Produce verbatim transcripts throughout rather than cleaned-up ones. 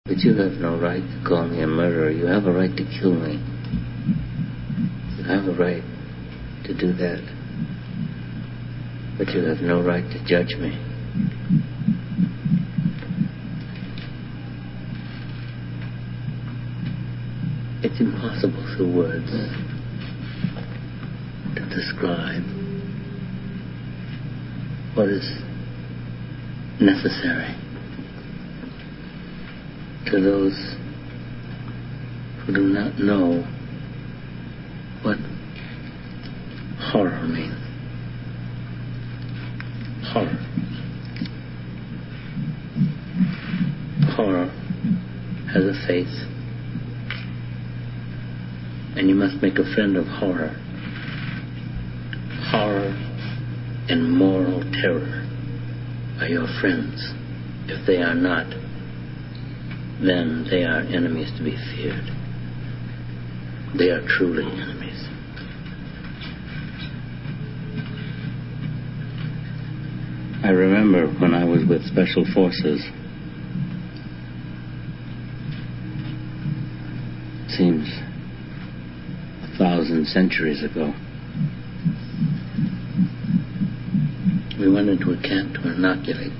But you have no right to call me a murderer. You have a right to kill me. You have a right to do that. But you have no right to judge me. It's impossible through words to describe what is necessary to those who do not know what horror means. Horror. Horror has a face, and you must make a friend of horror. Horror and moral terror are your friends. If they are not, then they are enemies to be feared. They are truly enemies. I remember when I was with Special Forces, seems a thousand centuries ago, we went into a camp to inoculate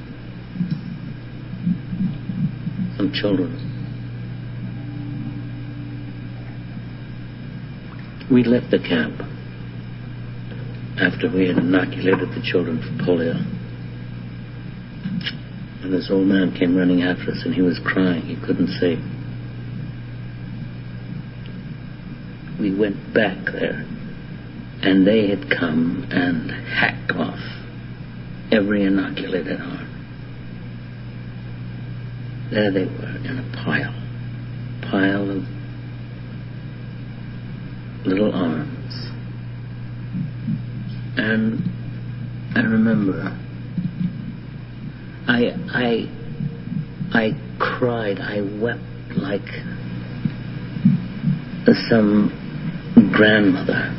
some children. We left the camp after we had inoculated the children for polio. And this old man came running after us, and he was crying. He couldn't say. We went back there, and they had come and hacked off every inoculated arm. There they were in a pile, pile of little arms. And I remember, I, I, I cried, I wept like some grandmother.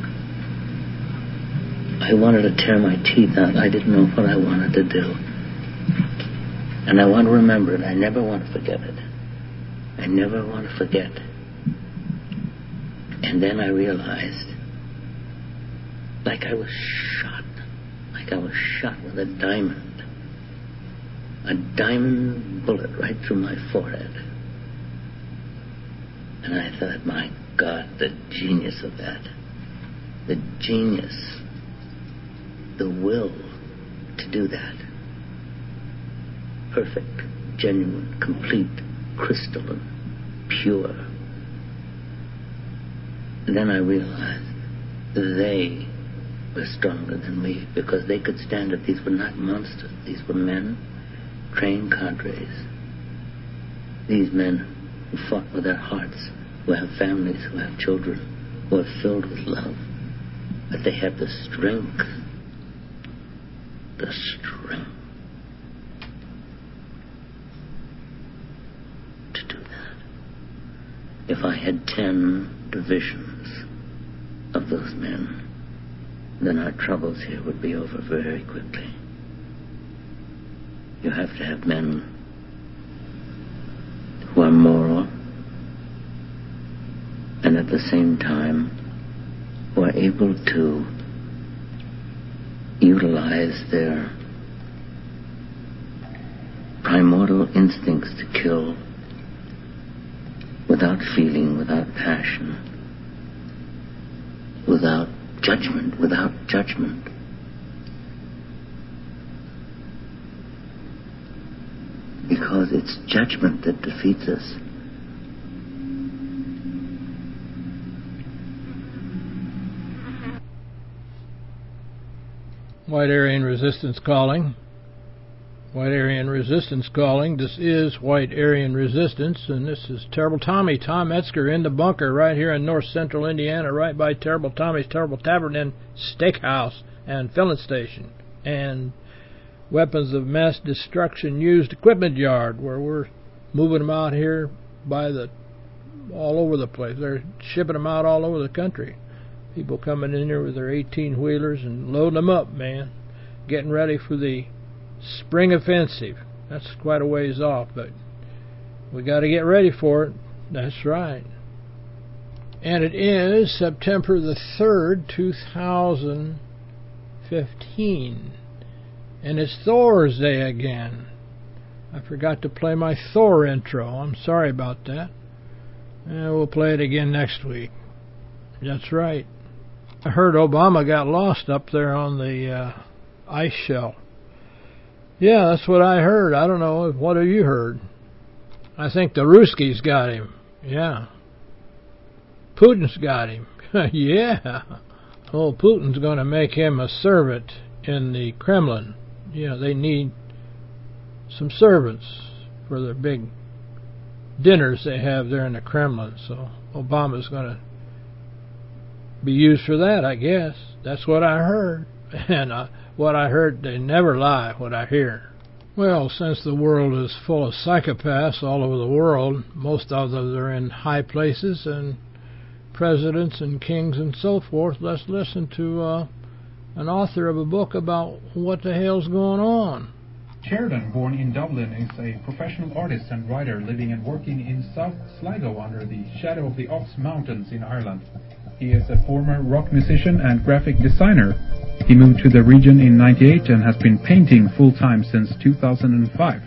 I wanted to tear my teeth out. I didn't know what I wanted to do. And I want to remember it. I never want to forget it. I never want to forget. And then I realized, like I was shot, like I was shot with a diamond, a diamond bullet right through my forehead. And I thought, my God, the genius of that, the genius, the will to do that. Perfect, genuine, complete, crystalline, pure. And then I realized they were stronger than me, because they could stand it. These were not monsters. These were men, trained cadres. These men who fought with their hearts, who have families, who have children, who are filled with love. But they have the strength, the strength to do that. If I had ten divisions of those men, then our troubles here would be over very quickly. You have to have men who are moral, and at the same time who are able to utilize their primordial instincts to kill without feeling, without passion, without judgment, without judgment. Because it's judgment that defeats us. White Aryan Resistance calling. White Aryan Resistance calling. This is White Aryan Resistance, and this is Terrible Tommy, Tom Metzger, in the bunker right here in north central Indiana, right by Terrible Tommy's Terrible Tavern and Steakhouse and filling station and weapons of mass destruction used equipment yard, where we're moving them out here by the all over the place. They're shipping them out all over the country. People coming in here with their eighteen-wheelers and loading them up, man. Getting ready for the spring offensive. That's quite a ways off, but We got to get ready for it. That's right. And it is September the third, two thousand fifteen. And it's Thor's Day again. I forgot to play my Thor intro. I'm sorry about that. And we'll play it again next week. That's right. I heard Obama got lost up there on the uh, ice shelf. Yeah, that's what I heard. I don't know. What have you heard? I think the Ruskies got him. Yeah. Putin's got him. Yeah. Oh, Putin's going to make him a servant in the Kremlin. You know, they need some servants for their big dinners they have there in the Kremlin. So Obama's going to be used for that, I guess. That's what I heard. And uh, what I heard, they never lie, what I hear. Well, since the world is full of psychopaths all over the world, most of them are in high places and presidents and kings and so forth, let's listen to uh, an author of a book about what the hell's going on. Sheridan, born in Dublin, is a professional artist and writer living and working in South Sligo under the shadow of the Ox Mountains in Ireland. He is a former rock musician and graphic designer. He moved to the region in ninety-eight and has been painting full-time since two thousand five.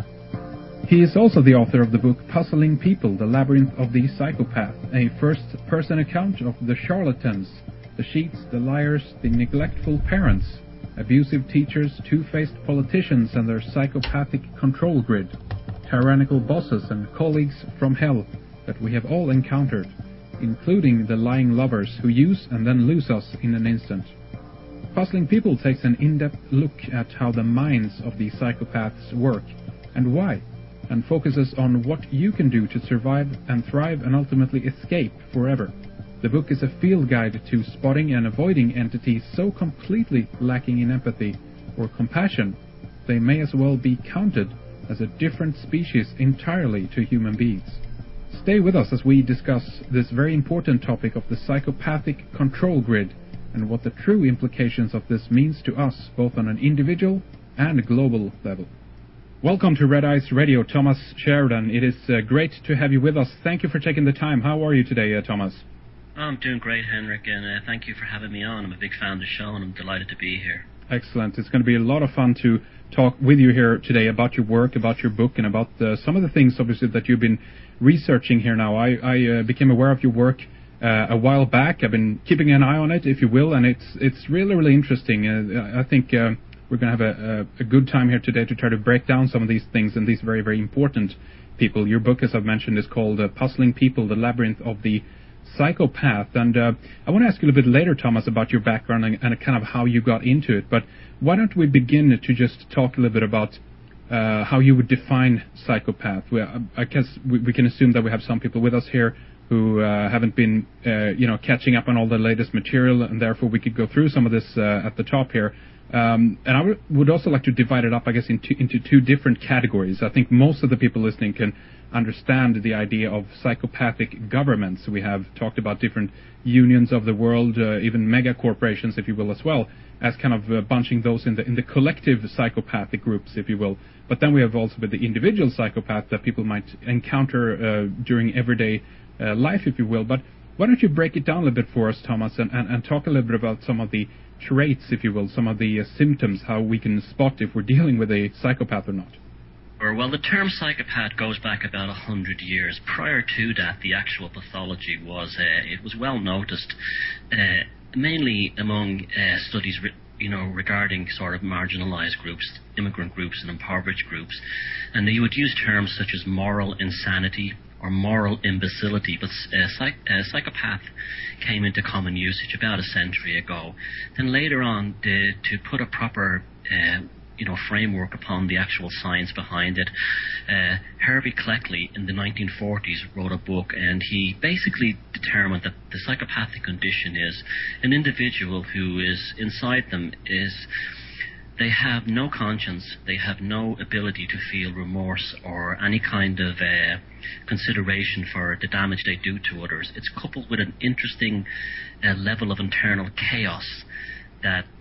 He is also the author of the book Puzzling People, The Labyrinth of the Psychopath, a first-person account of the charlatans, the cheats, the liars, the neglectful parents, abusive teachers, two-faced politicians and their psychopathic control grid, tyrannical bosses and colleagues from hell that we have all encountered, including the lying lovers who use and then lose us in an instant. Puzzling People takes an in-depth look at how the minds of these psychopaths work and why, and focuses on what you can do to survive and thrive and ultimately escape forever. The book is a field guide to spotting and avoiding entities so completely lacking in empathy or compassion, they may as well be counted as a different species entirely to human beings. Stay with us as we discuss this very important topic of the psychopathic control grid and what the true implications of this means to us, both on an individual and global level. Welcome to Red Eyes Radio, Thomas Sheridan. It is uh, great to have you with us. Thank you for taking the time. How are you today, uh, Thomas? Oh, I'm doing great, Henrik, and uh, thank you for having me on. I'm a big fan of the show, and I'm delighted to be here. Excellent. It's going to be a lot of fun to talk with you here today about your work, about your book, and about uh, some of the things, obviously, that you've been researching here now. I, I uh, became aware of your work uh, a while back. I've been keeping an eye on it, if you will, and it's it's really, really interesting. Uh, I think uh, we're going to have a, a, a good time here today to try to break down some of these things and these very, very important people. Your book, as I've mentioned, is called uh, Puzzling People, The Labyrinth of the Psychopath. And uh, I want to ask you a little bit later, Thomas, about your background and, and kind of how you got into it. But why don't we begin to just talk a little bit about uh, how you would define psychopath? We, I guess we, we can assume that we have some people with us here who uh, haven't been, uh, you know, catching up on all the latest material, and therefore we could go through some of this uh, at the top here. Um, and I w- would also like to divide it up, I guess, into, into two different categories. I think most of the people listening can understand the idea of psychopathic governments. We have talked about different unions of the world, uh, even mega corporations, if you will, as well, as kind of uh, bunching those in the in the collective psychopathic groups, if you will. But then we have also the individual psychopath that people might encounter uh, during everyday uh, life, if you will. But why don't you break it down a little bit for us, Thomas, and, and, and talk a little bit about some of the traits, if you will, some of the uh, symptoms, how we can spot if we're dealing with a psychopath or not. Well, the term psychopath goes back about a hundred years. Prior to that, the actual pathology was uh, it was well noticed, uh, mainly among uh, studies, re- you know, regarding sort of marginalized groups, immigrant groups, and impoverished groups, and they would use terms such as moral insanity or moral imbecility. But uh, psych- uh, psychopath came into common usage about a century ago. Then later on, the, to put a proper uh, you know, framework upon the actual science behind it. Uh, Hervey Cleckley in the nineteen forties wrote a book, and he basically determined that the psychopathic condition is an individual who is inside them is they have no conscience, they have no ability to feel remorse or any kind of uh, consideration for the damage they do to others. It's coupled with an interesting uh, level of internal chaos that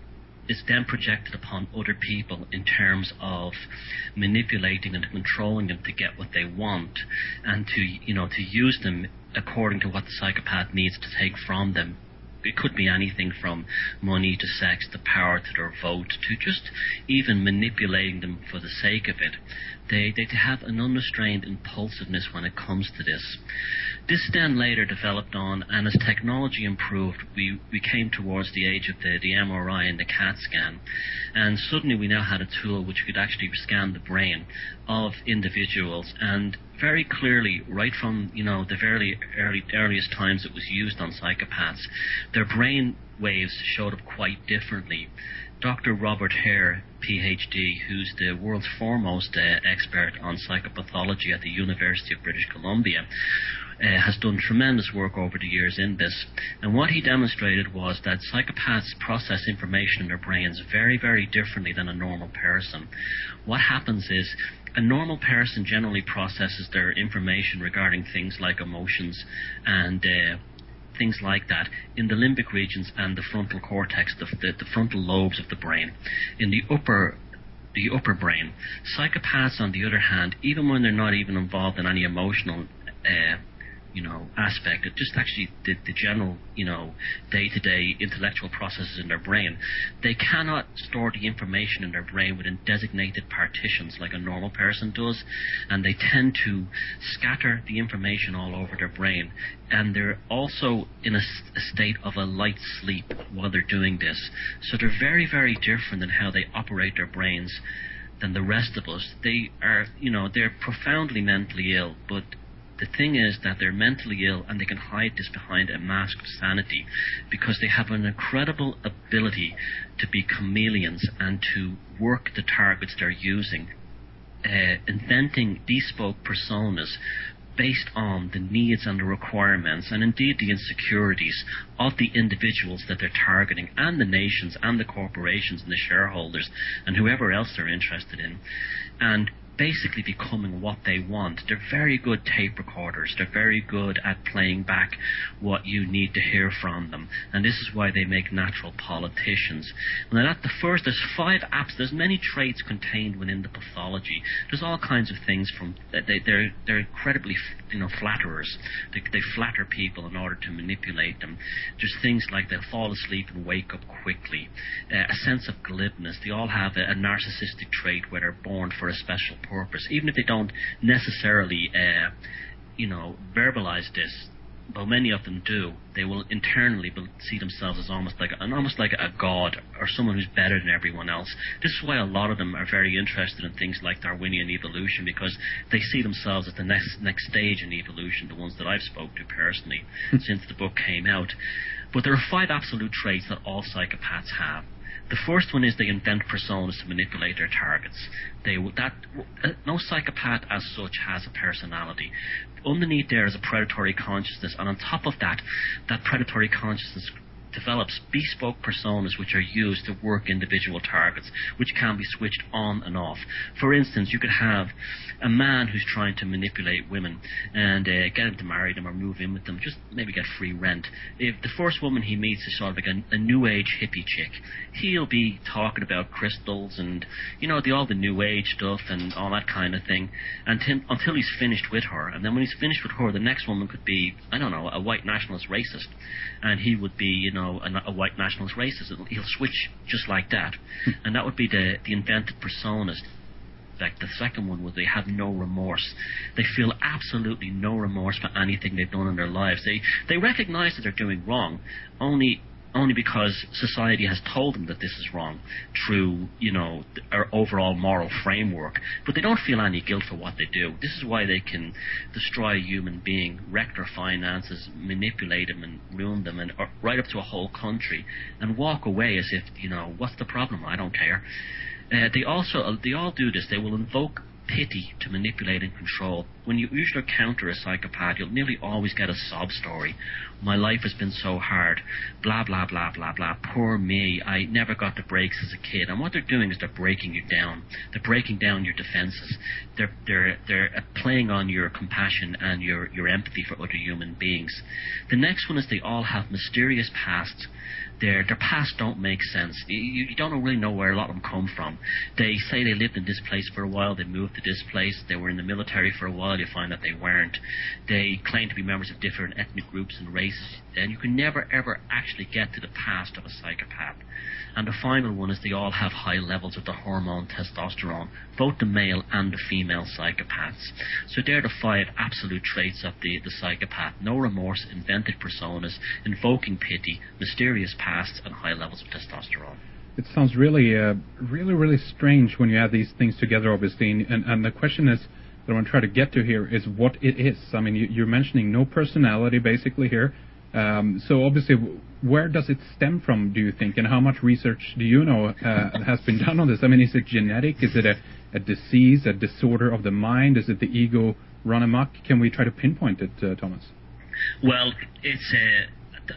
is then projected upon other people in terms of manipulating and controlling them to get what they want, and to, you know, to use them according to what the psychopath needs to take from them. It could be anything from money to sex to power to their vote to just even manipulating them for the sake of it. They, they have an unrestrained impulsiveness when it comes to this. This then later developed on, and as technology improved, we, we came towards the age of the, the M R I and the CAT scan, and suddenly we now had a tool which could actually scan the brain of individuals, and very clearly, right from, you know, the very early earliest times it was used on psychopaths, their brain waves showed up quite differently. Doctor Robert Hare, P H D, who's the world's foremost uh, expert on psychopathology at the University of British Columbia, uh, has done tremendous work over the years in this. And what he demonstrated was that psychopaths process information in their brains very, very differently than a normal person. What happens is, a normal person generally processes their information regarding things like emotions and uh, things like that in the limbic regions and the frontal cortex, the, the, the frontal lobes of the brain. In the upper the upper brain, psychopaths, on the other hand, even when they're not even involved in any emotional uh, you know, aspect, it just actually the, the general, you know, day-to-day intellectual processes in their brain, they cannot store the information in their brain within designated partitions like a normal person does, and they tend to scatter the information all over their brain, and they're also in a, a state of a light sleep while they're doing this. So they're very, very different in how they operate their brains than the rest of us. They are, you know, they're profoundly mentally ill, but the thing is that they're mentally ill and they can hide this behind a mask of sanity because they have an incredible ability to be chameleons and to work the targets they're using, uh, inventing bespoke personas based on the needs and the requirements and indeed the insecurities of the individuals that they're targeting, and the nations and the corporations and the shareholders and whoever else they're interested in, and basically becoming what they want. They're very good tape recorders. They're very good at playing back what you need to hear from them, and this is why they make natural politicians. Now, at the first, there's five apps. There's many traits contained within the pathology. There's all kinds of things from they, they're they're incredibly, you know, flatterers. They, they flatter people in order to manipulate them. There's things like they'll fall asleep and wake up quickly. Uh, a sense of glibness. They all have a, a narcissistic trait where they're born for a special purpose, even if they don't necessarily, uh, you know, verbalize this. But many of them do. They will internally see themselves as almost like a, almost like a god or someone who's better than everyone else. This is why a lot of them are very interested in things like Darwinian evolution, because they see themselves as the next next stage in evolution. The ones that I've spoke to personally since the book came out. But there are five absolute traits that all psychopaths have. The first one is they invent personas to manipulate their targets. They that no psychopath as such has a personality. Underneath there is a predatory consciousness, and on top of that, that predatory consciousness develops bespoke personas which are used to work individual targets, which can be switched on and off. For instance, you could have a man who's trying to manipulate women and uh, get them to marry them or move in with them, just maybe get free rent. If the first woman he meets is sort of like a, a new age hippie chick, he'll be talking about crystals and, you know, the, all the new age stuff and all that kind of thing until, until he's finished with her. And then when he's finished with her, the next woman could be, I don't know, a white nationalist racist, and he would be, you know, a, a white nationalist racist. He'll switch just like that. And that would be the, the invented personas. In fact, the second one was they have no remorse. They feel absolutely no remorse for anything they've done in their lives. They they recognize that they're doing wrong, only only because society has told them that this is wrong through, you know, our overall moral framework. But they don't feel any guilt for what they do. This is why they can destroy a human being, wreck their finances, manipulate them and ruin them, and or right up to a whole country, and walk away as if, you know, what's the problem? I don't care. Uh, they also, they all do this. They will invoke pity to manipulate and control. when you usually encounter a psychopath, you'll nearly always get a sob story. My life has been so hard, blah, blah, blah, blah, blah, poor me, I never got the breaks as a kid. And what they're doing is they're breaking you down. They're breaking down your defenses. They're, they're, they're playing on your compassion and your, your empathy for other human beings. The next one is they all have mysterious pasts. Their, their past don't make sense. You, you don't really know where a lot of them come from. They say they lived in this place for a while, they moved to this place, they were in the military for a while, you find that they weren't. They claim to be members of different ethnic groups and races, and you can never ever actually get to the past of a psychopath. And the final one is they all have high levels of the hormone testosterone, both the male and the female psychopaths. So they're the five absolute traits of the, the psychopath: no remorse, invented personas, invoking pity, mysterious pasts, and high levels of testosterone. It sounds really, uh, really, really strange when you add these things together, obviously. And, and the question is, that I want to try to get to here, is what it is. I mean, you, you're mentioning no personality, basically, here. Um, so, obviously, where does it stem from, do you think? And how much research do you know uh, has been done on this? I mean, is it genetic? Is it a, a disease, a disorder of the mind? Is it the ego run amok? Can we try to pinpoint it, uh, Thomas? Well, it's a...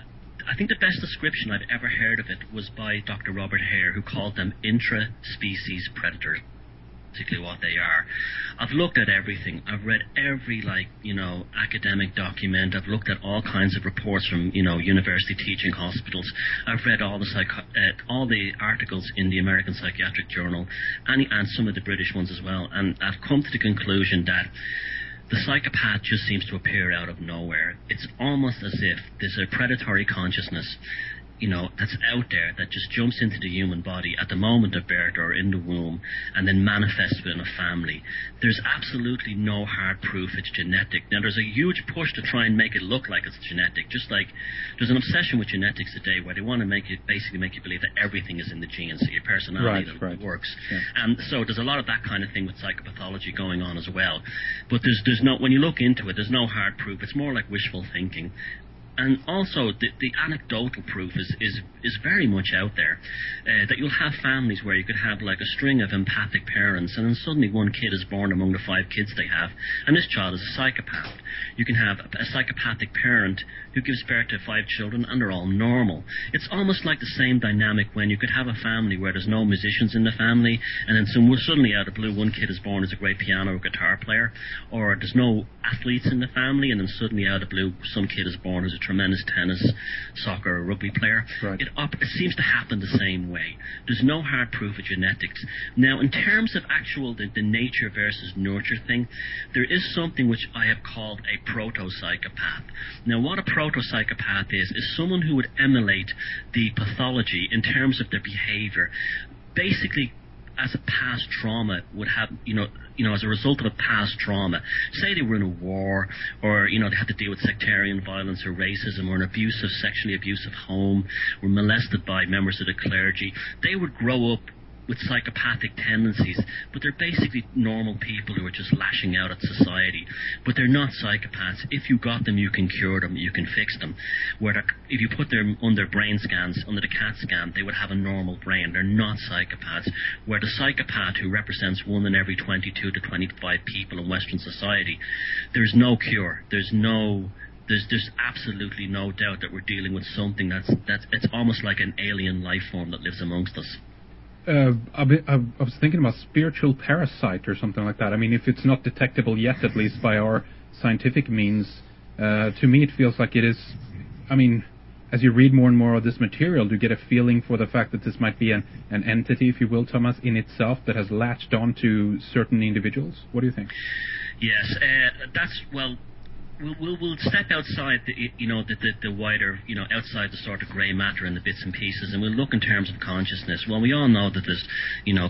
I think the best description I've ever heard of it was by Doctor Robert Hare, who called them intra-species predators, basically what they are. I've looked at everything. I've read every, like, you know, academic document. I've looked at all kinds of reports from, you know, university teaching hospitals. I've read all the psycho- uh, all the articles in the American Psychiatric Journal, and, and some of the British ones as well, and I've come to the conclusion that the psychopath just seems to appear out of nowhere. It's almost as if there's a predatory consciousness, you know, that's out there that just jumps into the human body at the moment of birth or in the womb and then manifests within a family. There's absolutely no hard proof it's genetic. Now, there's a huge push to try and make it look like it's genetic, just like there's an obsession with genetics today where they want to make it, basically make you believe that everything is in the genes, so your personality right, right. works. Yeah. And so there's a lot of that kind of thing with psychopathology going on as well. But there's, there's no, when you look into it, there's no hard proof. It's more like wishful thinking. And also, the, the anecdotal proof is, is, is very much out there. Uh, that you'll have families where you could have like a string of empathic parents, and then suddenly one kid is born among the five kids they have, and this child is a psychopath. You can have a, a psychopathic parent who gives birth to five children, and they're all normal. It's almost like the same dynamic when you could have a family where there's no musicians in the family, and then some, suddenly out of the blue one kid is born as a great piano or guitar player, or there's no athletes in the family, and then suddenly out of the blue some kid is born as a tremendous tennis, soccer, or rugby player. Right. It, up, it seems to happen the same way. There's no hard proof of genetics. Now, in terms of actual the, the nature versus nurture thing, there is something which I have called a proto-psychopath. Now, what a proto-psychopath is, is someone who would emulate the pathology in terms of their behavior. Basically, as a past trauma would have, you know, you know, as a result of a past trauma. Say they were in a war, or, you know, they had to deal with sectarian violence or racism, or an abusive, sexually abusive home, were molested by members of the clergy. They would grow up with psychopathic tendencies, but they're basically normal people who are just lashing out at society. But they're not psychopaths. If you got them, you can cure them, you can fix them. Where if you put them under brain scans, under the CAT scan, they would have a normal brain. They're not psychopaths. Where the psychopath, who represents one in every twenty-two to twenty-five people in Western society, there's no cure. There's no... There's, there's absolutely no doubt that we're dealing with something that's, that's it's almost like an alien life form that lives amongst us. Uh, I, I was thinking about spiritual parasite or something like that. I mean, if it's not detectable yet, at least by our scientific means, uh, to me it feels like it is. I mean, as you read more and more of this material, do you get a feeling for the fact that this might be an, an entity, if you will, Thomas, in itself that has latched on to certain individuals? What do you think? Yes, uh, that's, well... We'll, we'll, we'll step outside the, you know, the, the, the wider, you know, outside the sort of grey matter and the bits and pieces, and we'll look in terms of consciousness. Well, we all know that there's, you know,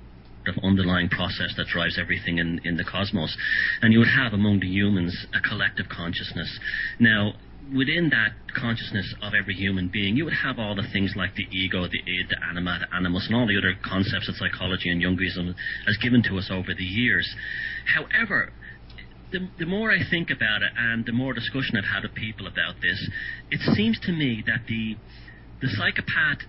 of underlying process that drives everything in, in the cosmos, and you would have among the humans a collective consciousness. Now, within that consciousness of every human being, you would have all the things like the ego, the id, the anima, the animus, and all the other concepts that psychology and Jungism has given to us over the years. However, The, the more I think about it, and the more discussion I've had with people about this, it seems to me that the the psychopath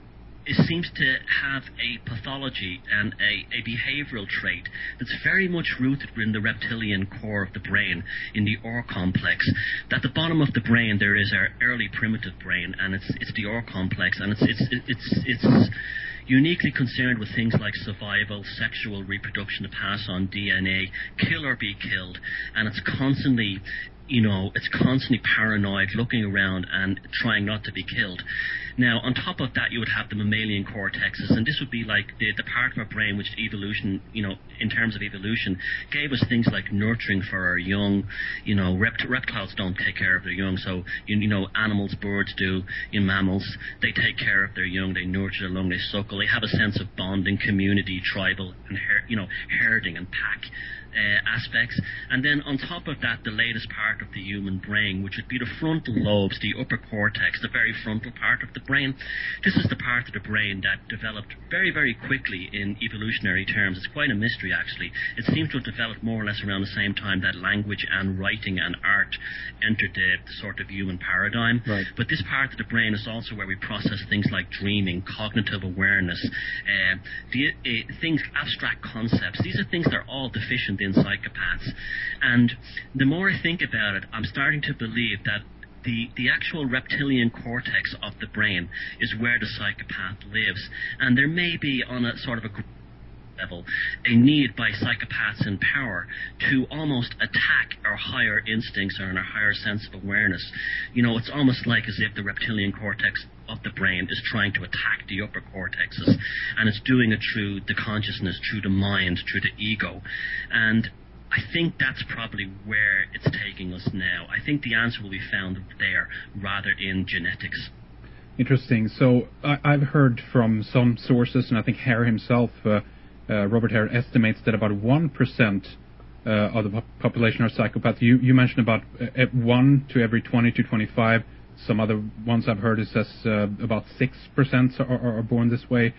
it seems to have a pathology and a, a behavioral trait that's very much rooted in the reptilian core of the brain, in the ore complex. At the bottom of the brain there is our early primitive brain, and it's it's the ore complex, and it's it's it's it's uniquely concerned with things like survival, sexual reproduction, to pass on D N A, kill or be killed, and it's constantly you know, it's constantly paranoid, looking around and trying not to be killed. Now, on top of that, you would have the mammalian cortexes, and this would be like the, the part of our brain which evolution, you know, in terms of evolution, gave us things like nurturing for our young. You know, rept- reptiles don't take care of their young, so, you, you know, animals, birds do, in mammals, they take care of their young, they nurture their young, they suckle, they have a sense of bonding, community, tribal, and, her- you know, herding and pack. Uh, aspects, and then on top of that, the latest part of the human brain, which would be the frontal lobes, the upper cortex, the very frontal part of the brain. This is the part of the brain that developed very, very quickly in evolutionary terms. It's quite a mystery, actually. It seems to have developed more or less around the same time that language and writing and art entered the, the sort of human paradigm. Right. But this part of the brain is also where we process things like dreaming, cognitive awareness, uh, the, uh, things, abstract concepts. These are things that are all deficient in psychopaths. And the more I think about it, I'm starting to believe that the, the actual reptilian cortex of the brain is where the psychopath lives. And there may be, on a sort of a level, a need by psychopaths in power to almost attack our higher instincts or our higher sense of awareness. You know, it's almost like as if the reptilian cortex of the brain is trying to attack the upper cortexes, and it's doing it through the consciousness, through the mind, through the ego. And I think that's probably where it's taking us now. I think the answer will be found there rather in genetics. Interesting. So I, I've heard from some sources, and I think Hare himself, uh, uh, Robert Hare, estimates that about one percent uh, of the po- population are psychopaths. You, you mentioned about uh, one to every twenty to twenty-five. Some other ones I've heard is says uh, about six percent are, are, are born this way.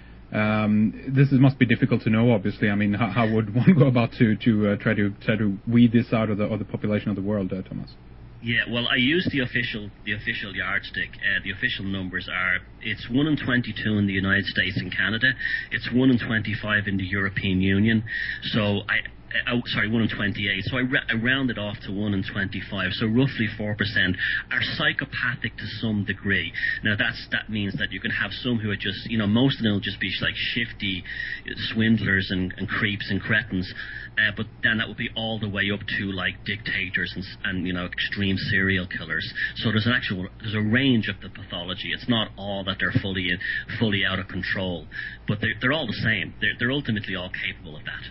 Um, this is, must be difficult to know, obviously. I mean, how, how would one go about to to uh, try to try to weed this out of the of the population of the world, uh, Thomas? Yeah, well, I use the official the official yardstick. Uh, the official numbers are it's one in twenty-two in the United States and Canada. It's one in twenty-five in the European Union. So I. Oh, sorry, one in twenty-eight. So I, ra- I rounded off to one in twenty-five. So roughly four percent are psychopathic to some degree. Now that's that means that you can have some who are just, you know, most of them will just be like shifty swindlers and, and creeps and cretins. Uh, but then that would be all the way up to like dictators and, and you know extreme serial killers. So there's an actual there's a range of the pathology. It's not all that they're fully fully out of control, but they're they're all the same. They're they're ultimately all capable of that.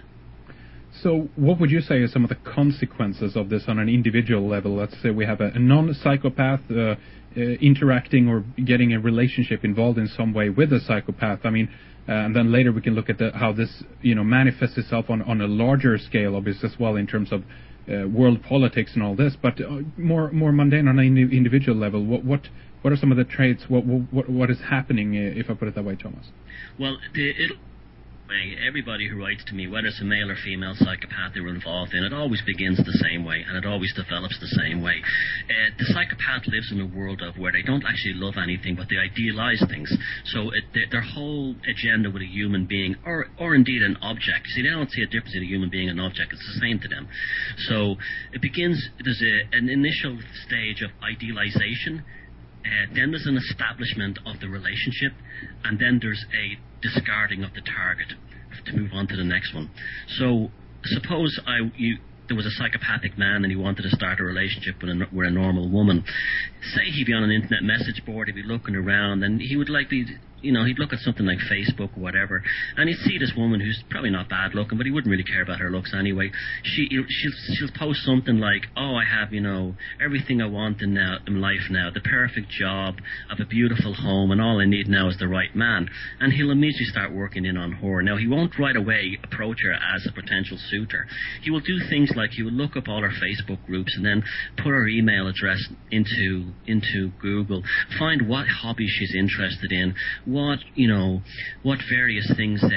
So what would you say are some of the consequences of this on an individual level? Let's say we have a, a non-psychopath uh, uh, interacting or getting a relationship involved in some way with a psychopath. I mean, uh, and then later we can look at the, how this, you know, manifests itself on, on a larger scale, obviously, as well, in terms of uh, world politics and all this. But uh, more more mundane on an individual level, what what what are some of the traits? What what what is happening, uh, if I put it that way, Thomas? Well, the, it'll everybody who writes to me, whether it's a male or female psychopath they were involved in, it always begins the same way and it always develops the same way. Uh, the psychopath lives in a world of where they don't actually love anything, but they idealize things. So it, their, their whole agenda with a human being, or or indeed an object, see, they don't see a difference in a human being and an object. It's the same to them. So it begins, there's a, an initial stage of idealization. Uh, then there's an establishment of the relationship, and then there's a discarding of the target to move on to the next one. So suppose I you there was a psychopathic man and he wanted to start a relationship with a, with a normal woman. Say he'd be on an internet message board, he'd be looking around, and he would like be, you know, he'd look at something like Facebook or whatever, and he'd see this woman who's probably not bad looking, but he wouldn't really care about her looks anyway. She, she'll, she'll post something like, oh, I have, you know, everything I want in, now, in life now, the perfect job, I have a beautiful home, and all I need now is the right man. And he'll immediately start working in on her. Now, he won't right away approach her as a potential suitor. He will do things like he will look up all her Facebook groups and then put her email address into into Google, find what hobby she's interested in, what, you know, what various things uh,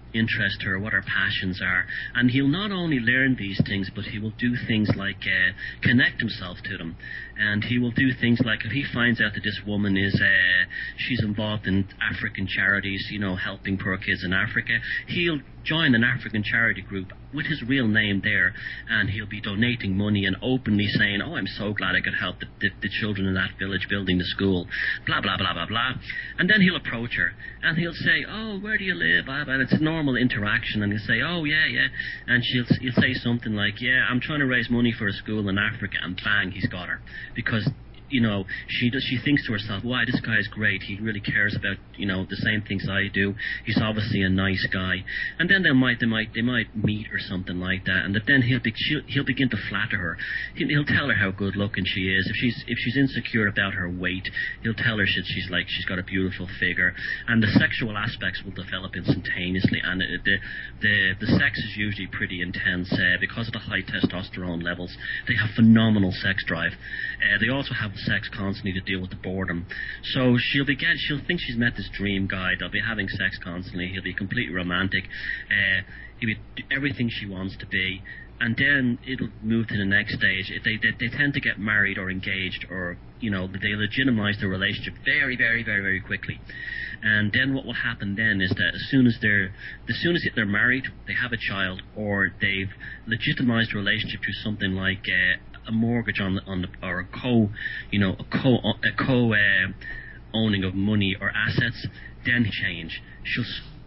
interest her, what her passions are, and he'll not only learn these things, but he will do things like uh, connect himself to them. And he will do things like, if he finds out that this woman is uh, she's involved in African charities, you know, helping poor kids in Africa, he'll join an African charity group with his real name there, and he'll be donating money and openly saying, oh, I'm so glad I could help the, the, the children in that village building the school, blah, blah, blah, blah, blah. And then he'll approach her, and he'll say, oh, where do you live? And it's a normal interaction, and he'll say, oh, yeah, yeah. And she'll he'll say something like, yeah, I'm trying to raise money for a school in Africa, and bang, he's got her. Because, you know, she does, she thinks to herself, wow, this guy is great. He really cares about, you know, the same things I do. He's obviously a nice guy. And then they might, they might, they might meet or something like that. And then he'll be, he'll begin to flatter her. He'll, he'll tell her how good looking she is. If she's, if she's insecure about her weight, he'll tell her that she's like, she's got a beautiful figure. And the sexual aspects will develop instantaneously. And it, the, the, the sex is usually pretty intense uh, because of the high testosterone levels. They have phenomenal sex drive. Uh, they also have sex constantly to deal with the boredom. So she'll begin, she'll think she's met this dream guy. They'll be having sex constantly. He'll be completely romantic. Uh, he'll be everything she wants to be. And then it'll move to the next stage. They, they they tend to get married or engaged, or, you know, they legitimize their relationship very, very, very, very quickly. And then what will happen then is that as soon as they're, as soon as they're married, they have a child, or they've legitimized the relationship to something like uh, a mortgage on the, on the, or a co, you know, a co, a co uh, owning of money or assets, then change. She'll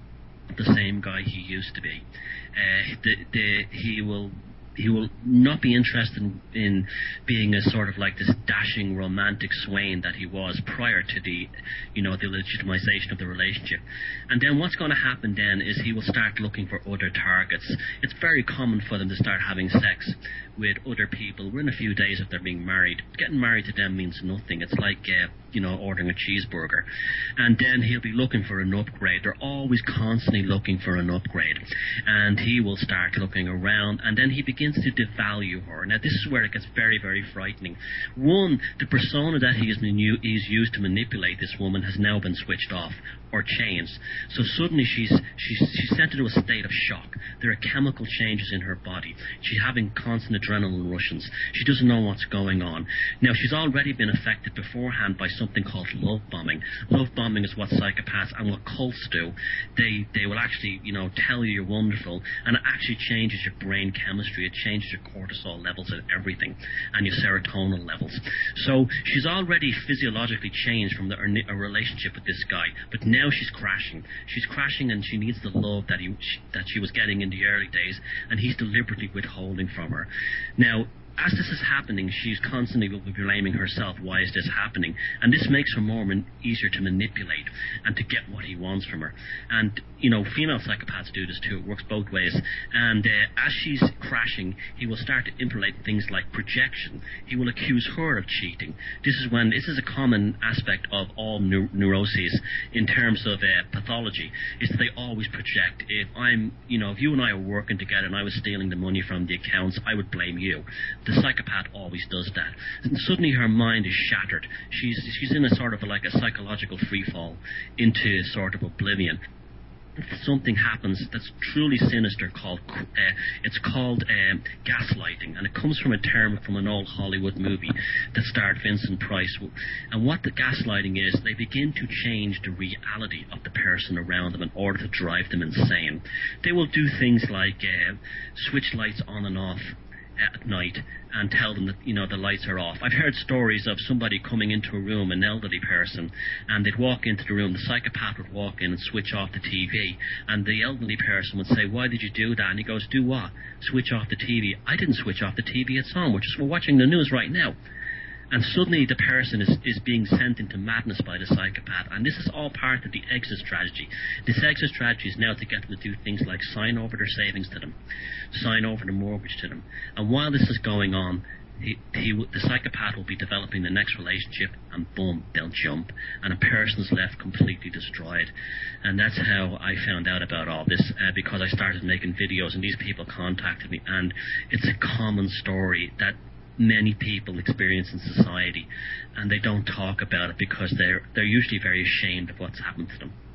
the same guy he used to be. Uh, the, the, he will he will not be interested in, in being a sort of like this dashing romantic swain that he was prior to the, you know, the legitimization of the relationship. And then what's going to happen then is he will start looking for other targets. It's very common for them to start having sex with other people within a few days if they're being married. Getting married to them means nothing. It's like, uh, you know, ordering a cheeseburger. And then he'll be looking for an upgrade. They're always constantly looking for an upgrade. And he will start looking around, and then he begins to devalue her. Now, this is where it gets very, very frightening. One, the persona that he has been u- he's used to manipulate this woman has now been switched off or changed. So suddenly she's she's she's sent into a state of shock. There are chemical changes in her body. She's having constant adrenaline rushes. She doesn't know what's going on. Now, she's already been affected beforehand by something called love bombing. Love bombing is what psychopaths and what cults do. They they will actually, you know, tell you you're wonderful, and it actually changes your brain chemistry. It changes your cortisol levels and everything, and your serotonin levels. So she's already physiologically changed from the, a relationship with this guy, but now she's crashing. She's crashing, and she needs the love that he she, that she was getting in the early days, and he's deliberately withholding from her. Now, as this is happening, she's constantly will be blaming herself. Why is this happening? And this makes her more man- easier to manipulate and to get what he wants from her. And, you know, female psychopaths do this too. It works both ways. And uh, as she's crashing, he will start to implement things like projection. He will accuse her of cheating. This is when, this is a common aspect of all neur- neuroses in terms of uh, pathology, is that they always project. If I'm, you know, if you and I are working together and I was stealing the money from the accounts, I would blame you. The psychopath always does that. And suddenly her mind is shattered. She's she's in a sort of a, like a psychological freefall into sort of oblivion. Something happens that's truly sinister called uh, it's called um, gaslighting, and it comes from a term from an old Hollywood movie that starred Vincent Price. And what the gaslighting is, they begin to change the reality of the person around them in order to drive them insane. They will do things like uh, switch lights on and off at night and tell them that, you know, the lights are off. I've heard stories of somebody coming into a room, an elderly person, and they'd walk into the room, the psychopath would walk in and switch off the T V, and the elderly person would say, why did you do that? And he goes, do what? Switch off the T V. I didn't switch off the T V, it's on. We're just we're watching the news right now. And suddenly the person is, is being sent into madness by the psychopath. And this is all part of the exit strategy. This exit strategy is now to get them to do things like sign over their savings to them, sign over the mortgage to them. And while this is going on, he, he, the psychopath will be developing the next relationship, and boom, they'll jump. And a person's left completely destroyed. And that's how I found out about all this, uh, because I started making videos, and these people contacted me. And it's a common story that many people experience in society, and they don't talk about it because they're they're usually very ashamed of what's happened to them.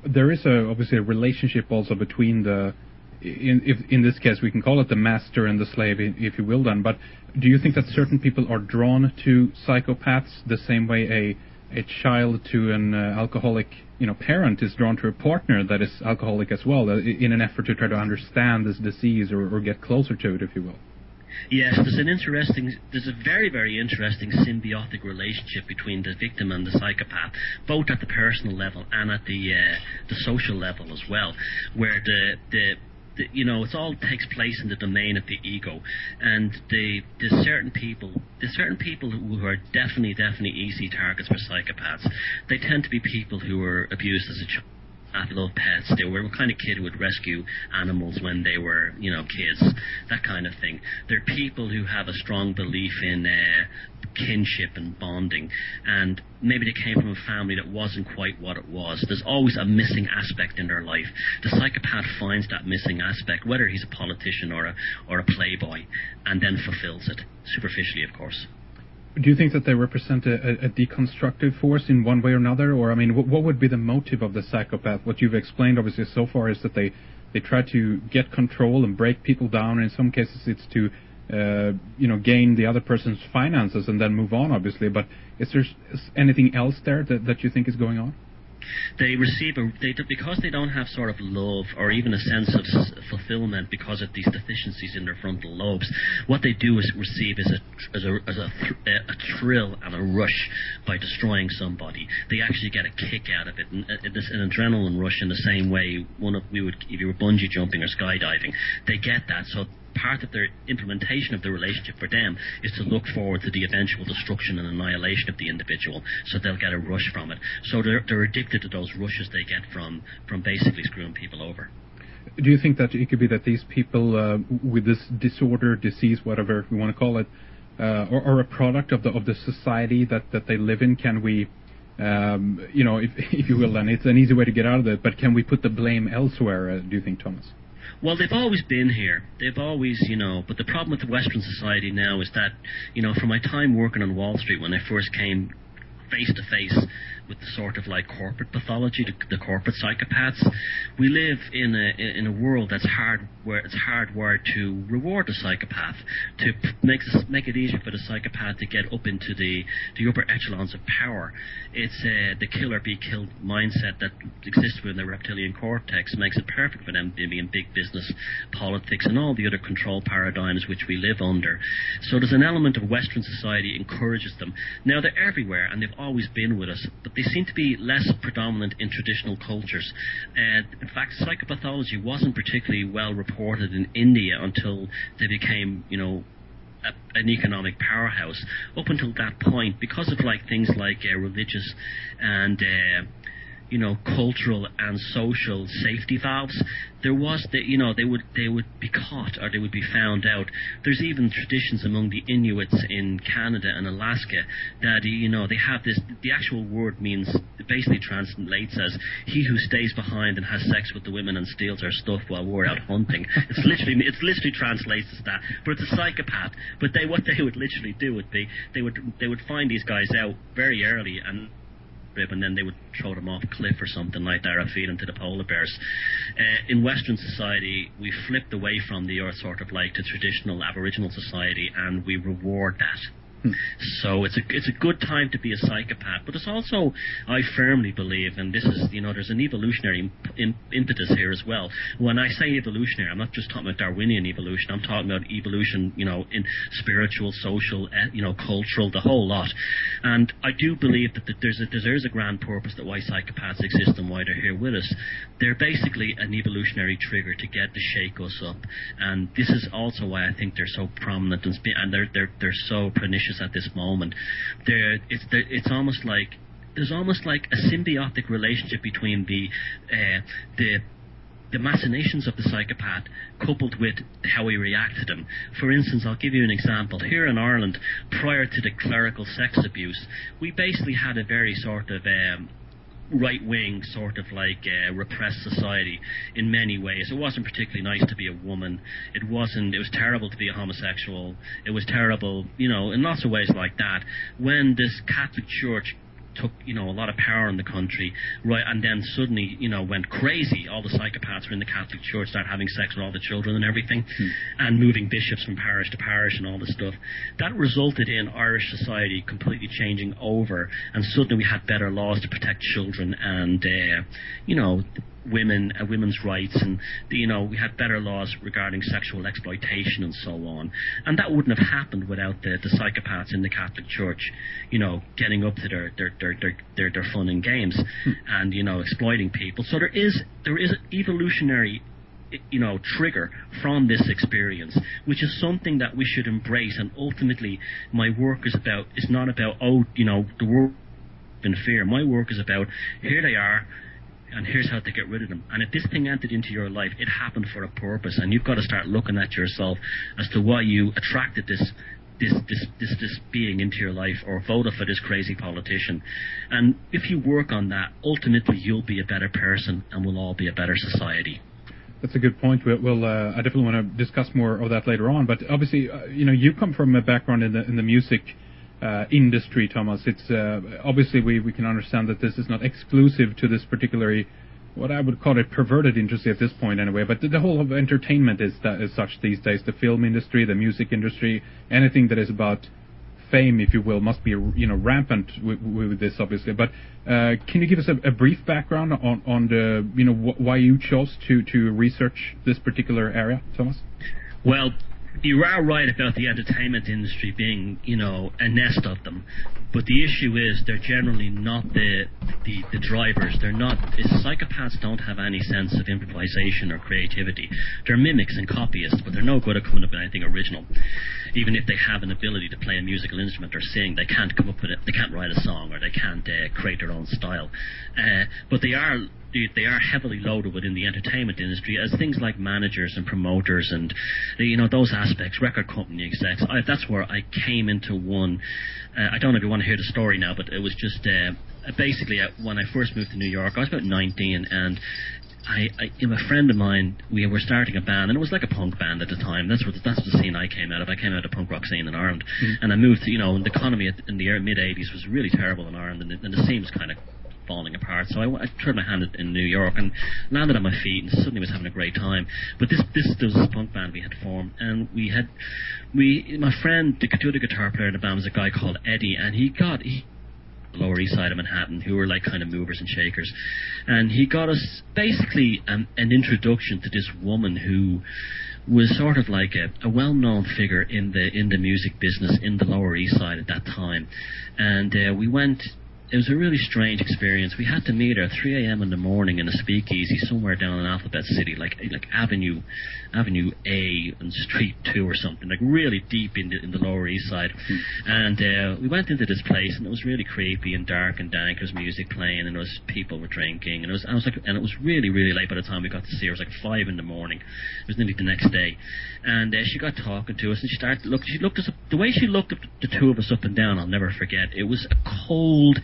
there is a, obviously a relationship also between the, in, if, in this case we can call it the master and the slave, if you will then, but do you think that certain people are drawn to psychopaths the same way a a child to an uh, alcoholic, you know, parent is drawn to a partner that is alcoholic as well, uh, in an effort to try to understand this disease or, or get closer to it, if you will? Yes, there's an interesting, there's a very, very interesting symbiotic relationship between the victim and the psychopath, both at the personal level and at the uh, the social level as well, where the the The, you know, it all takes place in the domain of the ego, and the there's certain people, there's certain people who are definitely, definitely easy targets for psychopaths. They tend to be people who were abused as a child, loved pets. They were the kind of kid who would rescue animals when they were, you know, kids, that kind of thing. They're people who have a strong belief in uh, kinship and bonding, and maybe they came from a family that wasn't quite what it was. There's always a missing aspect in their life. The psychopath finds that missing aspect, whether he's a politician or a or a playboy, and then fulfills it, superficially, of course. Do you think that they represent a, a deconstructive force in one way or another? Or, I mean, what, what would be the motive of the psychopath? What you've explained, obviously, so far is that they, they try to get control and break people down. And in some cases, it's to Uh, you know, gain the other person's finances and then move on, obviously. But is there anything else there that, that you think is going on? They receive a, they because they don't have sort of love or even a sense of fulfillment because of these deficiencies in their frontal lobes. What they do is receive is a as a as a, a thrill and a rush by destroying somebody. They actually get a kick out of it, and it's an adrenaline rush in the same way one of we would if you were bungee jumping or skydiving. They get that, so part of their implementation of the relationship for them is to look forward to the eventual destruction and annihilation of the individual, so they'll get a rush from it. So they're, they're addicted to those rushes they get from, from basically screwing people over. Do you think that it could be that these people uh, with this disorder, disease, whatever we want to call it, uh, are, are a product of the of the society that, that they live in? Can we, um, you know, if, if you will, and it's an easy way to get out of it, but can we put the blame elsewhere, uh, do you think, Thomas? Well, they've always been here. They've always, you know, but the problem with the Western society now is that, you know, from my time working on Wall Street when I first came face to face with the sort of like corporate pathology, the, the corporate psychopaths, we live in a in a world that's hard where it's hardwired to reward the psychopath, to make make it easier for the psychopath to get up into the the upper echelons of power. It's uh, the kill or be killed mindset that exists within the reptilian cortex makes it perfect for them to be in big business, politics, and all the other control paradigms which we live under. So there's an element of Western society encourages them. Now they're everywhere and they've always been with us, but they seem to be less predominant in traditional cultures. Uh, in fact, psychopathology wasn't particularly well reported in India until they became, you know, a, an economic powerhouse. Up until that point, because of like things like uh, religious and uh, you know, cultural and social safety valves, there was the, you know, they would they would be caught or they would be found out. There's even traditions among the Inuits in Canada and Alaska that, you know, they have this, the actual word means, it basically translates as he who stays behind and has sex with the women and steals our stuff while we're out hunting. It's literally it's literally translates as that, but it's a psychopath. But they what they would literally do would be they would they would find these guys out very early and and then they would throw them off a cliff or something like that, or feed them to the polar bears. Uh, in Western society, we flipped away from the earth sort of like to traditional Aboriginal society, and we reward that. Hmm. So it's a it's a good time to be a psychopath, but it's also, I firmly believe, and this is, you know, there's an evolutionary imp- imp- impetus here as well. When I say evolutionary, I'm not just talking about Darwinian evolution. I'm talking about evolution, you know, in spiritual, social, uh, you know, cultural, the whole lot. And I do believe that, that there's a there's a grand purpose that why psychopaths exist and why they're here with us. They're basically an evolutionary trigger to get to shake us up, and this is also why I think they're so prominent and, spe- and they're they're they're so pernicious at this moment. There, it's there, it's almost like there's almost like a symbiotic relationship between the uh, the the machinations of the psychopath coupled with how we react to them. For instance, I'll give you an example. Here in Ireland, prior to the clerical sex abuse, we basically had a very sort of um, right-wing sort of like uh, repressed society in many ways. It wasn't particularly nice to be a woman. It wasn't, it was terrible to be a homosexual. It was terrible, you know, in lots of ways like that. When this Catholic Church took, you know, a lot of power in the country, right, and then suddenly, you know, went crazy. All the psychopaths were in the Catholic Church, started having sex with all the children and everything, mm. and moving bishops from parish to parish and all this stuff. That resulted in Irish society completely changing over, and suddenly we had better laws to protect children and, uh, you know, women, uh, women's rights, and the, you know, we had better laws regarding sexual exploitation and so on. And that wouldn't have happened without the, the psychopaths in the Catholic Church, you know, getting up to their their their their, their, their fun and games, hmm. and, you know, exploiting people. So there is there is an evolutionary, you know, trigger from this experience, which is something that we should embrace. And ultimately, my work is about is not about, oh, you know, the world in fear. My work is about, here they are, and here's how to get rid of them. And if this thing entered into your life, it happened for a purpose, and you've got to start looking at yourself as to why you attracted this this this this, this being into your life, or voted for this crazy politician. And if you work on that, ultimately you'll be a better person, and we'll all be a better society. That's a good point. We'll, we'll uh, I definitely want to discuss more of that later on. But obviously, uh, you know, you come from a background in the in the music Uh, industry, Thomas. It's uh, obviously we, we can understand that this is not exclusive to this particularly, what I would call it, perverted industry at this point anyway, but the, the whole of entertainment is, that, is such these days. The film industry, the music industry, anything that is about fame, if you will, must be, you know, rampant with, with this, obviously. But uh, can you give us a, a brief background on, on the, you know, wh- why you chose to, to research this particular area, Thomas? Well, you are right about the entertainment industry being, you know, a nest of them. But the issue is they're generally not the the, the drivers. They're not... Psychopaths don't have any sense of improvisation or creativity. They're mimics and copyists, but they're no good at coming up with anything original. Even if they have an ability to play a musical instrument or sing, they can't come up with it. They can't write a song, or they can't uh, create their own style. Uh, but they are... They are heavily loaded within the entertainment industry as things like managers and promoters and, you know, those aspects, record company execs. I, that's where I came into one. Uh, I don't know if you want to hear the story now, but it was just uh, basically uh, when I first moved to New York, I was about nineteen, and I, I, you know, a friend of mine, we were starting a band, and it was like a punk band at the time. That's what that's the scene I came out of. I came out of the punk rock scene in Ireland, mm-hmm. and I moved to, you know, and the economy in the mid eighties was really terrible in Ireland, and the, and the scene was kind of falling apart. So I, I tried my hand in New York and landed on my feet, and suddenly was having a great time. But this this there was this punk band we had formed, and we had we my friend, the, the guitar player in the band was a guy called Eddie, and he got he. Lower East Side of Manhattan, who were like kind of movers and shakers, and he got us basically um, an introduction to this woman who was sort of like a, a well-known figure in the in the music business in the Lower East Side at that time. And uh, we went. It was a really strange experience. We had to meet her at three a.m. in the morning in a speakeasy somewhere down in Alphabet City, like like Avenue Avenue A and Street two or something, like really deep in the, in the Lower East Side. Mm. And uh, we went into this place, and it was really creepy and dark and dank. There was music playing, and there was people were drinking, and it was I was like, and it was really really late by the time we got to see her. It was like five in the morning. It was nearly the next day, and uh, she got talking to us, and she started look. She looked us up, the way she looked at the two of us up and down. I'll never forget. It was a cold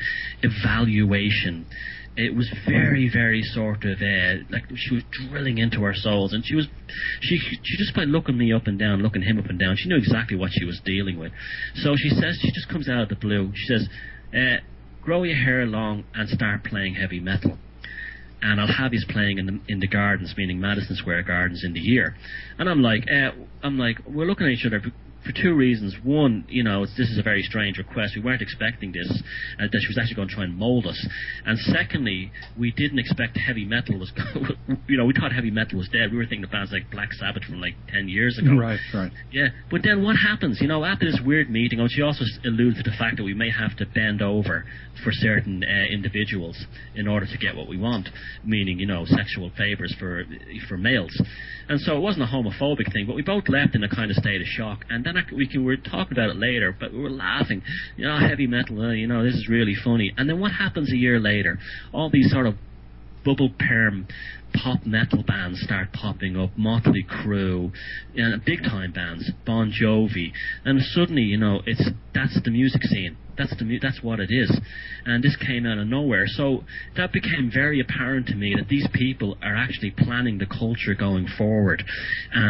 evaluation. It was very, very sort of uh, like she was drilling into our souls, and she was, she, she just by looking me up and down, looking him up and down, she knew exactly what she was dealing with. So she says, she just comes out of the blue. She says, uh, "Grow your hair long and start playing heavy metal, and I'll have you playing in the in the gardens, meaning Madison Square Gardens, in the year." And I'm like, uh, I'm like, we're looking at each other for two reasons. One, you know, it's, this is a very strange request. We weren't expecting this, uh, that she was actually going to try and mold us. And secondly, we didn't expect heavy metal was, you know, we thought heavy metal was dead. We were thinking of bands like Black Sabbath from like ten years ago. Right, right. Yeah, but then what happens? You know, after this weird meeting, and she also alluded to the fact that we may have to bend over for certain uh, individuals in order to get what we want, meaning, you know, sexual favors for for males. And so it wasn't a homophobic thing, but we both left in a kind of state of shock. And then I, we, can, we were talking about it later, but we were laughing. You know, heavy metal, uh, you know, this is really funny. And then what happens a year later? All these sort of bubble perm pop metal bands start popping up, Motley Crue, you know, big time bands, Bon Jovi, and suddenly, you know, it's that's the music scene. That's the mu- that's what it is, and this came out of nowhere. So that became very apparent to me that these people are actually planning the culture going forward, and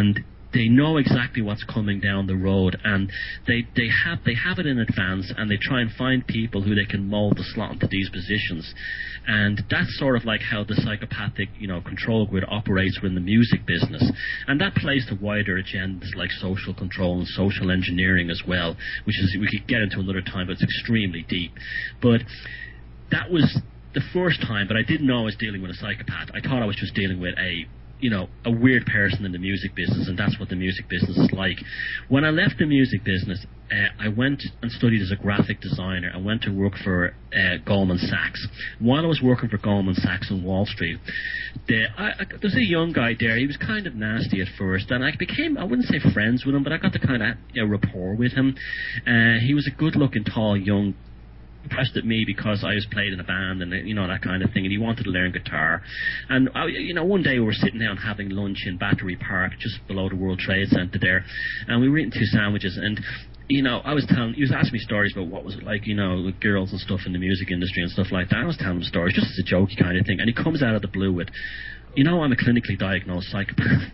they know exactly what's coming down the road, and they they have they have it in advance, and they try and find people who they can mold to slot into these positions. And that's sort of like how the psychopathic, you know, control grid operates within the music business. And that plays to wider agendas like social control and social engineering as well, which is, we could get into another time, but it's extremely deep. But that was the first time, but I didn't know I was dealing with a psychopath. I thought I was just dealing with a, you know, a weird person in the music business, and that's what the music business is like. When I left the music business, uh, I went and studied as a graphic designer. I went to work for uh, Goldman Sachs. While I was working for Goldman Sachs on Wall Street, the, I, I, there was a young guy there. He was kind of nasty at first, and I became, I wouldn't say friends with him, but I got to kind of you know, rapport with him. Uh, he was a good-looking, tall, young impressed at me because I was played in a band and you know that kind of thing, and he wanted to learn guitar. And I, you know, one day we were sitting down having lunch in Battery Park, just below the World Trade Center there, and we were eating two sandwiches. And you know, I was telling, he was asking me stories about what was it like, you know, with girls and stuff in the music industry and stuff like that. I was telling him stories just as a jokey kind of thing, and he comes out of the blue with, you know, I'm a clinically diagnosed psychopath.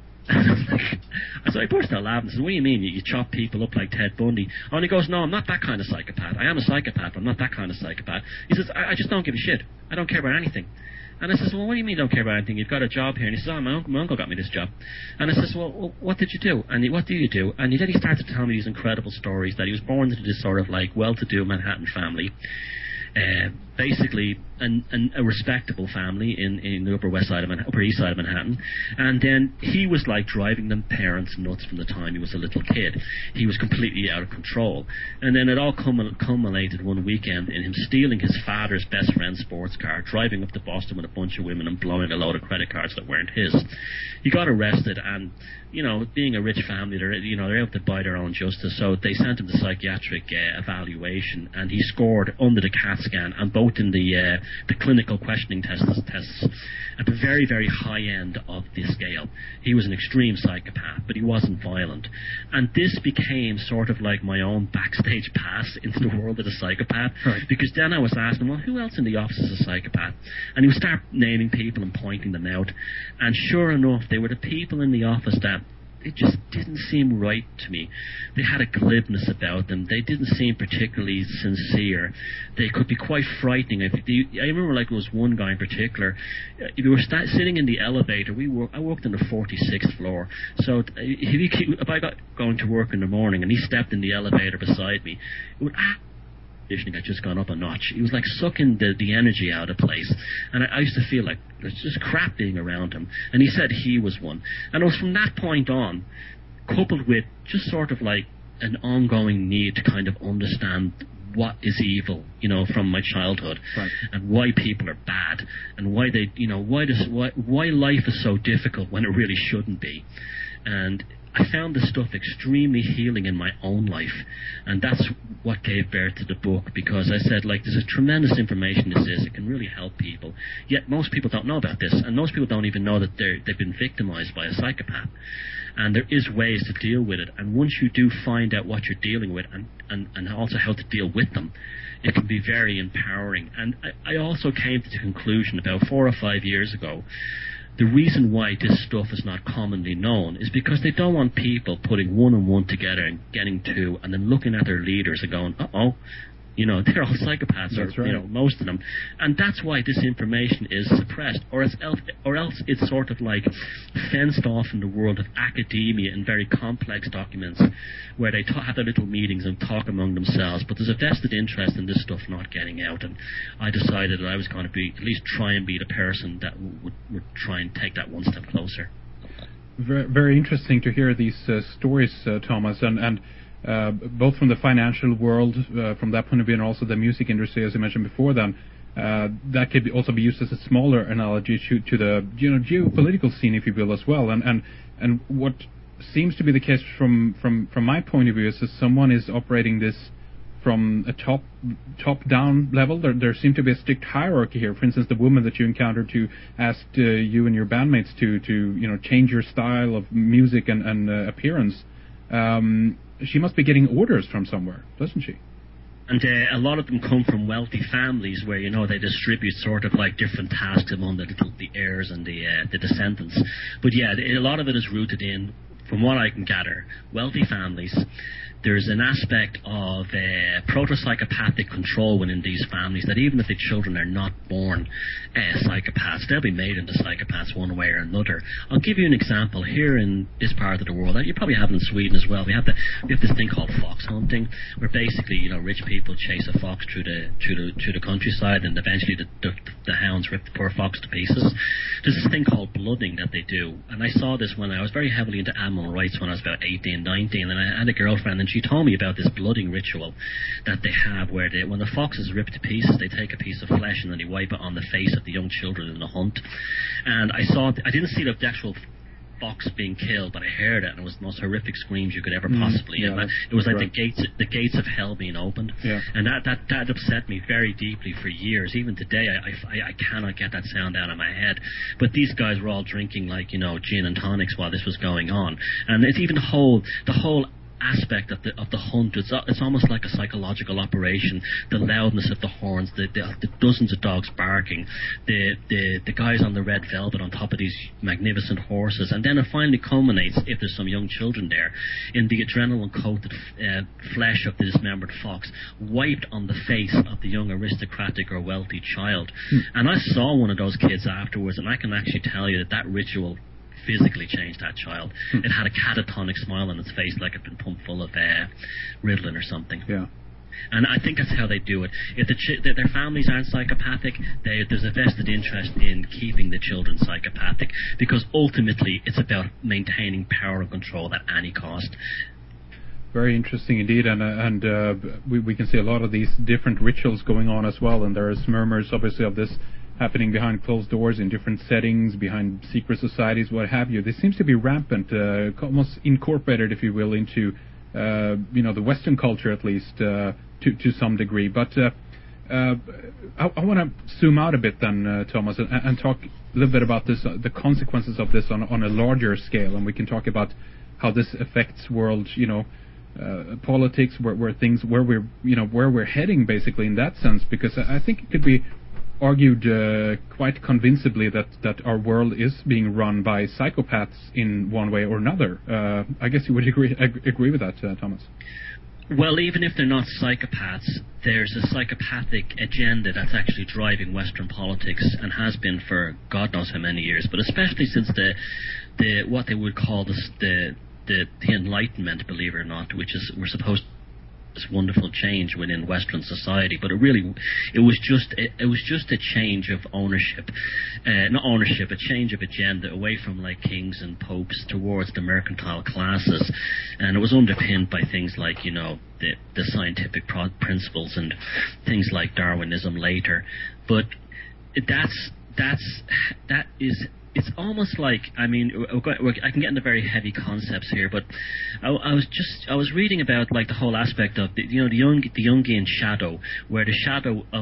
And so I burst out laughing and said, what do you mean? You, you chop people up like Ted Bundy? And he goes, no, I'm not that kind of psychopath. I am a psychopath, but I'm not that kind of psychopath. He says, I, I just don't give a shit. I don't care about anything. And I says, well, what do you mean you don't care about anything? You've got a job here. And he says, oh, my uncle, my uncle got me this job. And I says, well, well what did you do? And he, what do you do? And he, then he started to tell me these incredible stories that he was born into this sort of like well-to-do Manhattan family. Uh, basically an, an, a respectable family in, in the Upper West Side of Man- Upper East Side of Manhattan, and then he was like driving them parents nuts from the time he was a little kid. He was completely out of control, and then it all cum- culminated one weekend in him stealing his father's best friend's sports car, driving up to Boston with a bunch of women and blowing a load of credit cards that weren't his. He got arrested, and you know, being a rich family, they're you know they're able to buy their own justice, so they sent him to psychiatric uh, evaluation, and he scored under the CAT scan and both in the uh, the clinical questioning tests, tests at the very, very high end of the scale. He was an extreme psychopath, but he wasn't violent. And this became sort of like my own backstage pass into the world of the psychopath, right. Because then I was asking, well, who else in the office is a psychopath? And he would start naming people and pointing them out. And sure enough, they were the people in the office that it just didn't seem right to me. They had a glibness about them. They didn't seem particularly sincere. They could be quite frightening. I, I remember, like, there was one guy in particular. Uh, we were st- sitting in the elevator. We were, I worked on the forty-sixth floor. So if, he, if I got going to work in the morning and he stepped in the elevator beside me, it would ah, had just gone up a notch. He was like sucking the, the energy out of place, and I, I used to feel like there's just crap being around him. And he said he was one, and it was from that point on, coupled with just sort of like an ongoing need to kind of understand what is evil, you know, from my childhood, right. And why people are bad, and why they, you know, why does why why life is so difficult when it really shouldn't be, and I found this stuff extremely healing in my own life, and that's what gave birth to the book, because I said, like, there's a tremendous information this is. It can really help people, yet most people don't know about this, and most people don't even know that they're, they've been victimized by a psychopath, and there is ways to deal with it, and once you do find out what you're dealing with, and, and, and also how to deal with them, it can be very empowering. And I, I also came to the conclusion about four or five years ago, the reason why this stuff is not commonly known is because they don't want people putting one and one together and getting two, and then looking at their leaders and going, uh-oh, you know, they're all psychopaths, that's or right. You know, most of them. And that's why this information is suppressed, or else, or else it's sort of like fenced off in the world of academia in very complex documents where they ta- have their little meetings and talk among themselves. But there's a vested interest in this stuff not getting out, and I decided that I was going to be at least try and be the person that w- would, would try and take that one step closer. Very, very interesting to hear these uh, stories, uh, Thomas, and and. Uh, both from the financial world, uh, from that point of view, and also the music industry, as I mentioned before. Then uh, that could be also be used as a smaller analogy to, to the you know geopolitical scene, if you will, as well. And and and what seems to be the case from from from my point of view is that someone is operating this from a top top down level. There there seems to be a strict hierarchy here. For instance, the woman that you encountered to asked uh, you and your bandmates to to you know change your style of music and and uh, appearance. Um, she must be getting orders from somewhere, doesn't she? And uh, a lot of them come from wealthy families where, you know, they distribute sort of like different tasks among the, the heirs and the uh, the descendants. But yeah, a lot of it is rooted in from what I can gather, wealthy families, there's an aspect of uh, proto-psychopathic control within these families that even if the children are not born uh, psychopaths, they'll be made into psychopaths one way or another. I'll give you an example. Here in this part of the world, you probably have it in Sweden as well, we have, the, we have this thing called fox hunting, where basically, you know, rich people chase a fox through the through the, through the countryside, and eventually the, the, the hounds rip the poor fox to pieces. There's this thing called blooding that they do, and I saw this when I was very heavily into animal rights when I was about eighteen, nineteen, and I had a girlfriend, and she told me about this blooding ritual that they have where they, when the fox is ripped to pieces, they take a piece of flesh and then they wipe it on the face of the young children in the hunt. And I saw, I didn't see the actual fox being killed, but I heard it, and it was the most horrific screams you could ever possibly. Mm, yeah, and it was like right. the gates, the gates of hell being opened, yeah. and that, that that upset me very deeply for years. Even today, I, I I cannot get that sound out of my head. But these guys were all drinking like you know gin and tonics while this was going on, and it's even the whole the whole. aspect of the of the hunt. It's it's almost like a psychological operation. The loudness of the horns, the, the, the dozens of dogs barking, the, the the guys on the red velvet on top of these magnificent horses, and then it finally culminates, if there's some young children there, in the adrenaline-coated uh, flesh of the dismembered fox wiped on the face of the young aristocratic or wealthy child. Hmm. And I saw one of those kids afterwards, and I can actually tell you that that ritual physically changed that child. Hmm. It had a catatonic smile on its face like it'd been pumped full of uh, Ritalin or something. Yeah. And I think that's how they do it. If the ch- their families aren't psychopathic, they, there's a vested interest in keeping the children psychopathic, because ultimately it's about maintaining power and control at any cost. Very interesting indeed, and uh, and uh, we, we can see a lot of these different rituals going on as well, and there's murmurs obviously of this happening behind closed doors in different settings, behind secret societies, what have you. This seems to be rampant, uh, almost incorporated, if you will, into uh, you know the Western culture at least uh, to to some degree. But uh, uh, I, I want to zoom out a bit then, uh, Thomas, and, and talk a little bit about this, uh, the consequences of this on on a larger scale, and we can talk about how this affects world, you know. Uh, politics, where, where things, where we're, you know, where we're heading, basically in that sense, because I, I think it could be argued uh, quite convincingly that, that our world is being run by psychopaths in one way or another. Uh, I guess you would agree ag- agree with that, uh, Thomas. Well, even if they're not psychopaths, there's a psychopathic agenda that's actually driving Western politics and has been for God knows how many years, but especially since the the what they would call the the The, the Enlightenment, believe it or not, which is we're supposed to this wonderful change within Western society, but it really it was just it, it was just a change of ownership, uh, not ownership, a change of agenda away from like kings and popes towards the mercantile classes, and it was underpinned by things like you know the the scientific pro- principles and things like Darwinism later, but that's that's that is. It's almost like, I mean, we're going, we're, I can get into very heavy concepts here, but I, I was just, I was reading about like the whole aspect of, the, you know, the, Jung, the Jungian shadow, where the shadow of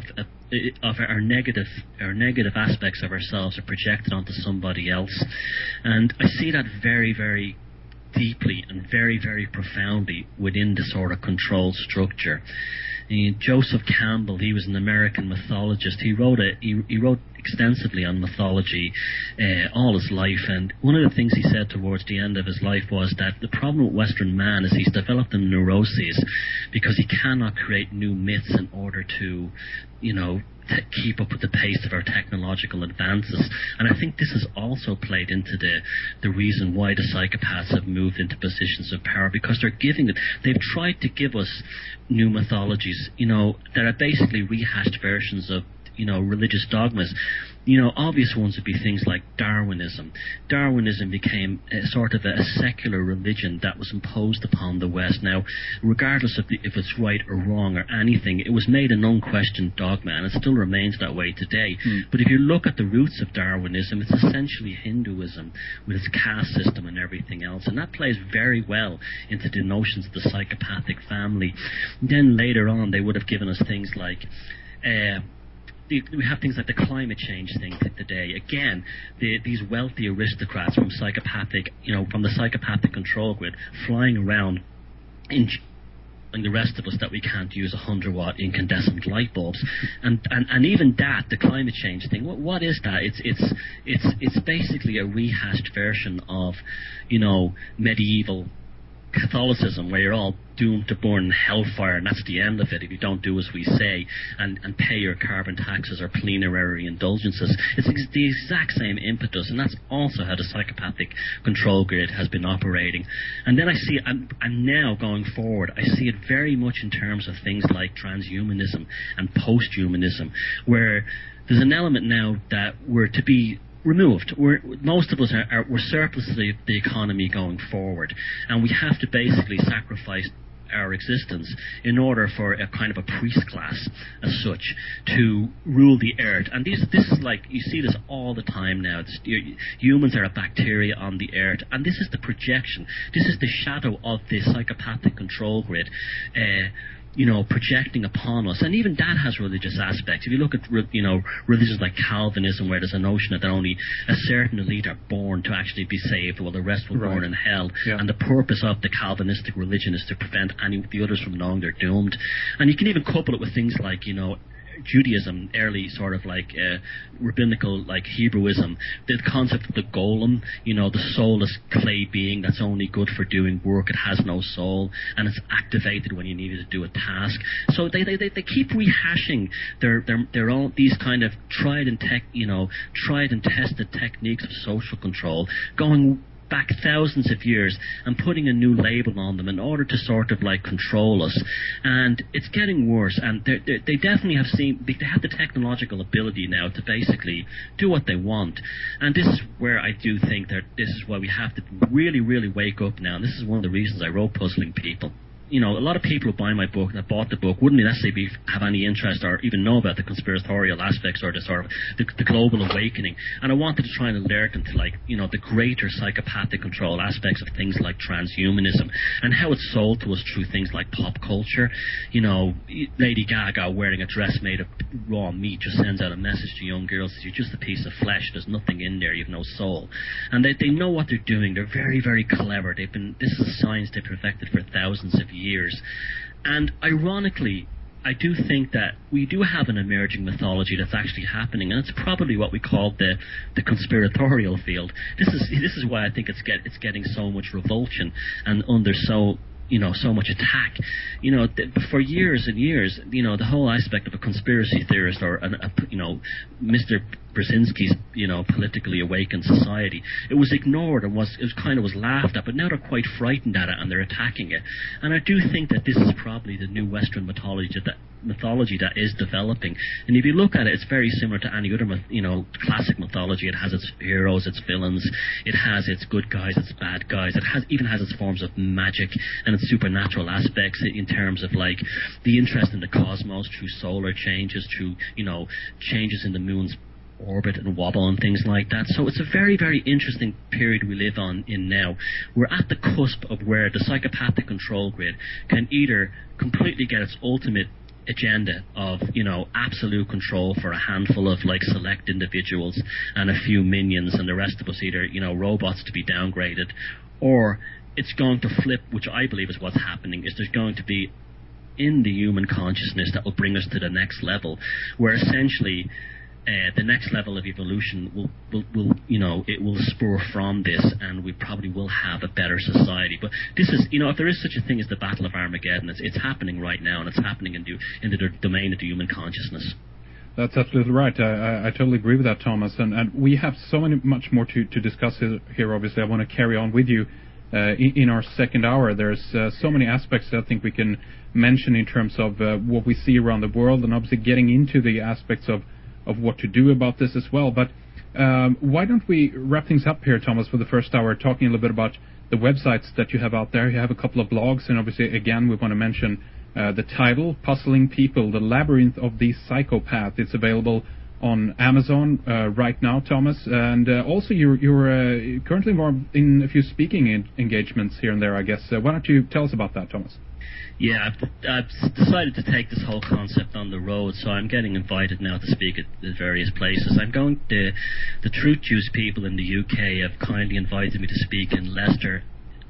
of our negative, our negative aspects of ourselves are projected onto somebody else, and I see that very, very deeply and very, very profoundly within the sort of controlled structure. And Joseph Campbell, he was an American mythologist. He wrote a, he, he wrote extensively on mythology uh, all his life, and one of the things he said towards the end of his life was that the problem with Western man is he's developed a neuroses because he cannot create new myths in order to, you know, to keep up with the pace of our technological advances. And I think this has also played into the the reason why the psychopaths have moved into positions of power, because they're giving it, they've tried to give us new mythologies, you know, that are basically rehashed versions of, you know, religious dogmas. You know, obvious ones would be things like Darwinism. Darwinism became a sort of a, a secular religion that was imposed upon the West. Now, regardless of the, if it's right or wrong or anything, it was made an unquestioned dogma, and it still remains that way today. Mm. But if you look at the roots of Darwinism, it's essentially Hinduism with its caste system and everything else, and that plays very well into the notions of the psychopathic family. Then later on, they would have given us things like Uh, we have things like the climate change thing today. Again, the, these wealthy aristocrats from psychopathic, you know, from the psychopathic control grid, flying around in the rest of us that we can't use one hundred watt incandescent light bulbs. And, and, and even that, the climate change thing, what, what is that? It's, it's, it's, it's basically a rehashed version of, you know, medieval Catholicism, where you're all doomed to burn in hellfire, and that's the end of it if you don't do as we say and, and pay your carbon taxes or plenary indulgences. It's ex- the exact same impetus, and that's also how the psychopathic control grid has been operating. And then I see, and, and now going forward, I see it very much in terms of things like transhumanism and posthumanism, where there's an element now that we're to be removed. We're, most of us are, are we're surplus to the, the economy going forward, and we have to basically sacrifice our existence in order for a kind of a priest class as such to rule the earth. And these, this is like, you see this all the time now. It's, humans are a bacteria on the earth, and this is the projection. This is the shadow of the psychopathic control grid. Uh, you know, projecting upon us. And even that has religious aspects. If you look at, you know, religions like Calvinism, where there's a notion that only a certain elite are born to actually be saved, while the rest will right. burn in hell. Yeah. And the purpose of the Calvinistic religion is to prevent any of the others from knowing they're doomed. And you can even couple it with things like, you know, Judaism, early sort of like uh, rabbinical, like Hebrewism, the concept of the golem, you know, the soulless clay being that's only good for doing work, it has no soul, and it's activated when you need it to do a task. So they they, they, they keep rehashing their, their their own, these kind of tried and tech, you know, tried and tested techniques of social control, going back thousands of years and putting a new label on them in order to sort of like control us. And it's getting worse, and they're, they're, they definitely have seen, they have the technological ability now to basically do what they want. And this is where I do think that this is why we have to really, really wake up now. And this is one of the reasons I wrote Puzzling People. You know, a lot of people who buy my book, that bought the book, wouldn't necessarily be, have any interest or even know about the conspiratorial aspects or the sort of the, the global awakening. And I wanted to try and alert them to, like, you know, the greater psychopathic control aspects of things like transhumanism and how it's sold to us through things like pop culture. You know, Lady Gaga wearing a dress made of raw meat just sends out a message to young girls that you're just a piece of flesh, there's nothing in there, you've no soul. And they, they know what they're doing. They're very, very clever. They've been, this is a science they've perfected for thousands of years. years. And ironically, I do think that we do have an emerging mythology that's actually happening, and it's probably what we call the the conspiratorial field. This is this is why I think it's get it's getting so much revulsion and under so you know so much attack. You know, th- for years and years, you know, the whole aspect of a conspiracy theorist or an, a, you know, Mister Brzezinski's, you know, politically awakened society, it was ignored and was it was kind of was laughed at, but now they're quite frightened at it and they're attacking it. And I do think that this is probably the new Western mythology that mythology that is developing. And if you look at it, it's very similar to any other, you know, classic mythology. It has its heroes, its villains, it has its good guys, its bad guys, it has even has its forms of magic and its supernatural aspects in terms of like the interest in the cosmos through solar changes, through, you know, changes in the moon's orbit and wobble and things like that. So it's a very, very interesting period we live on in now. We're at the cusp of where the psychopathic control grid can either completely get its ultimate agenda of, you know, absolute control for a handful of like select individuals and a few minions, and the rest of us either, you know, robots to be downgraded, or it's going to flip, which I believe is what's happening, is there's going to be in the human consciousness that will bring us to the next level, where essentially Uh, the next level of evolution will, will, will, you know, it will spur from this, and we probably will have a better society. But this is, you know, if there is such a thing as the Battle of Armageddon, it's, it's happening right now, and it's happening in the, in the domain of the human consciousness. That's absolutely right. I, I, I totally agree with that, Thomas. And, and we have so many, much more to, to discuss here, obviously. I want to carry on with you uh, in, in our second hour. There's uh, so many aspects that I think we can mention in terms of uh, what we see around the world, and obviously getting into the aspects of of what to do about this as well. But um, why don't we wrap things up here, Thomas, for the first hour, talking a little bit about the websites that you have out there. You have a couple of blogs, and obviously, again, we want to mention uh, the title, Puzzling People, The Labyrinth of the Psychopath. It's available on Amazon uh, right now, Thomas. And uh, also, you're, you're uh, currently involved in a few speaking in- engagements here and there, I guess. Uh, why don't you tell us about that, Thomas? Yeah, I've, I've decided to take this whole concept on the road, so I'm getting invited now to speak at, at various places. I'm going to, the Truth Juice people in the U K have kindly invited me to speak in Leicester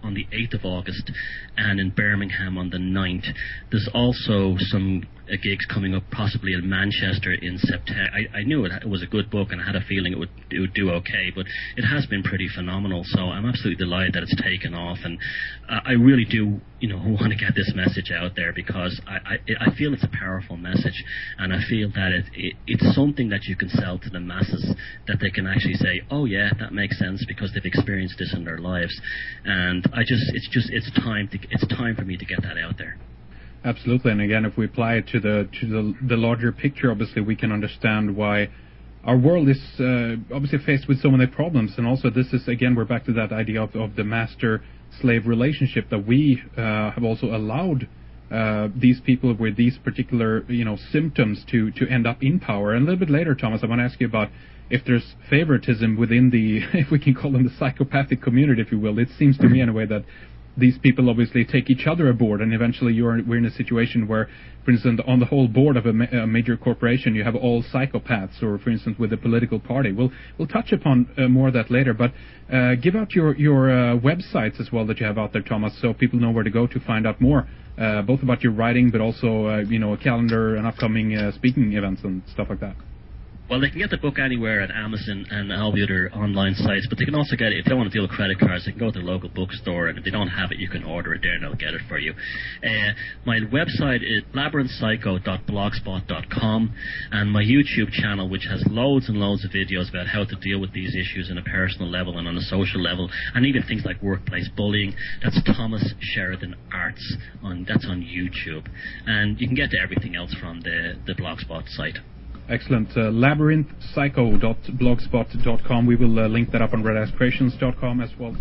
on the eighth of August and in Birmingham on the ninth. There's also some uh, gigs coming up possibly in Manchester in September. I, I knew it, it was a good book and I had a feeling it would, it would do okay, but it has been pretty phenomenal, so I'm absolutely delighted that it's taken off, and uh, I really do you know, want to get this message out there because I, I, I feel it's a powerful message, and I feel that it, it, it's something that you can sell to the masses, that they can actually say, oh yeah, that makes sense because they've experienced this in their lives, and I just, it's just, it's time to, it's time for me to get that out there. Absolutely, and again, if we apply it to the to the, the larger picture, obviously we can understand why our world is uh, obviously faced with so many problems, and also this is, again, we're back to that idea of, of the master-slave relationship, that we uh, have also allowed uh, these people with these particular, you know, symptoms to, to end up in power. And a little bit later, Thomas, I want to ask you about if there's favoritism within the, if we can call them the psychopathic community, if you will. It seems to me in a way that these people obviously take each other aboard, and eventually you're we're in a situation where, for instance, on the whole board of a, ma- a major corporation, you have all psychopaths, or for instance, with a political party. We'll we'll touch upon uh, more of that later, but uh, give out your your uh, websites as well that you have out there, Thomas, so people know where to go to find out more, uh, both about your writing, but also uh, you know, a calendar and upcoming uh, speaking events and stuff like that. Well, they can get the book anywhere at Amazon and all the other online sites, but they can also get it, if they don't want to deal with credit cards, they can go to the local bookstore, and if they don't have it, you can order it there and they'll get it for you. Uh, my website is labyrinth psycho dot blogspot dot com, and my YouTube channel, which has loads and loads of videos about how to deal with these issues on a personal level and on a social level, and even things like workplace bullying. That's Thomas Sheridan Arts. On, that's on YouTube. And you can get to everything else from the, the Blogspot site. Excellent. Uh, labyrinth psycho dot blogspot dot com. We will uh, link that up on red ass creations dot com as well.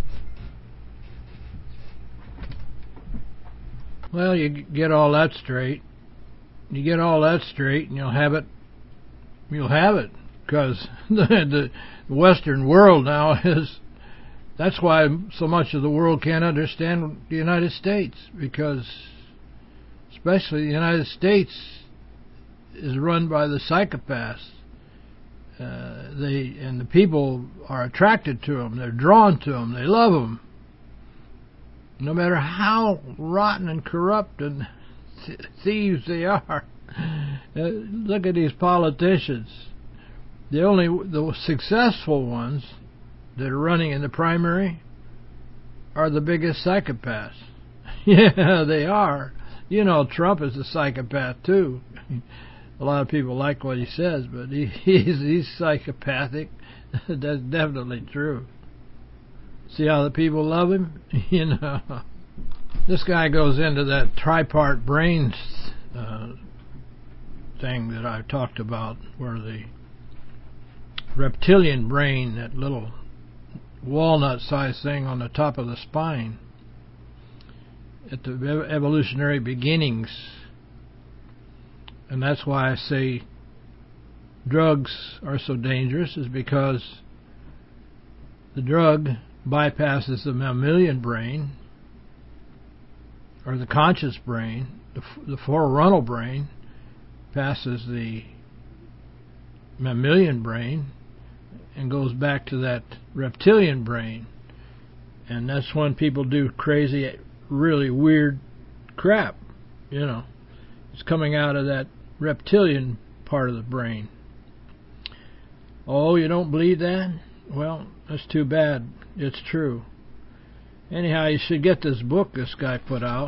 Well, you get all that straight. You get all that straight, and you'll have it. You'll have it, because the, the Western world now is. That's why so much of the world can't understand the United States, because, especially the United States, is run by the psychopaths. Uh, they and the people are attracted to them. They're drawn to them. They love them, no matter how rotten and corrupt and th- thieves they are. Uh, look at these politicians. The only the successful ones that are running in the primary are the biggest psychopaths. Yeah, they are. You know, Trump is a psychopath too. A lot of people like what he says, but he, he's, he's psychopathic. That's definitely true. See how the people love him? You know, this guy goes into that tripart brain uh, thing that I talked about, where the reptilian brain, that little walnut-sized thing on the top of the spine, at the evolutionary beginnings. And that's why I say drugs are so dangerous, is because the drug bypasses the mammalian brain, or the conscious brain. The, the frontal brain passes the mammalian brain and goes back to that reptilian brain. And that's when people do crazy, really weird crap, you know. It's coming out of that reptilian part of the brain. Oh, you don't believe that? Well, that's too bad. It's true. Anyhow, you should get this book this guy put out.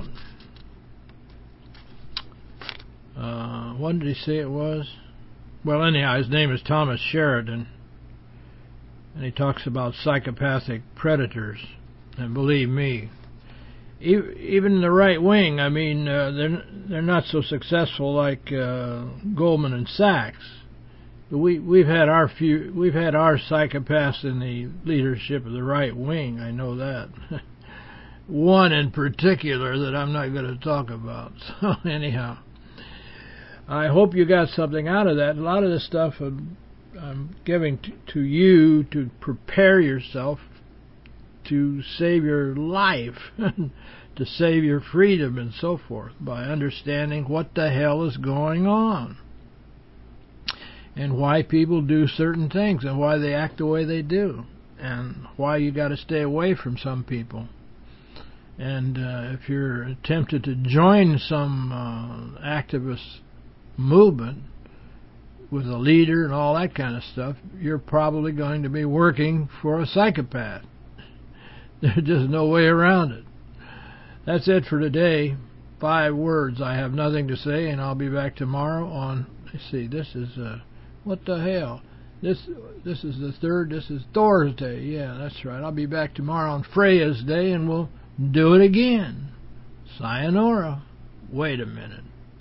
Uh, when did he say it was? Well, anyhow, his name is Thomas Sheridan, and he talks about psychopathic predators. And believe me, even the right wing, I mean, uh, they're they're not so successful like uh, Goldman and Sachs. We we've had our few we've had our psychopaths in the leadership of the right wing. I know that. One in particular that I'm not going to talk about. So anyhow, I hope you got something out of that. A lot of the stuff I'm, I'm giving t- to you to prepare yourself to save your life, to save your freedom and so forth, by understanding what the hell is going on and why people do certain things and why they act the way they do and why you got to stay away from some people. And uh, if you're tempted to join some uh, activist movement with a leader and all that kind of stuff, you're probably going to be working for a psychopath. There's just no way around it. That's it for today. Five words. I have nothing to say, and I'll be back tomorrow on, let's see, this is, uh, what the hell? This this is the third, this is Thursday. Yeah, that's right. I'll be back tomorrow on Freya's Day, and we'll do it again. Sayonara. Wait a minute.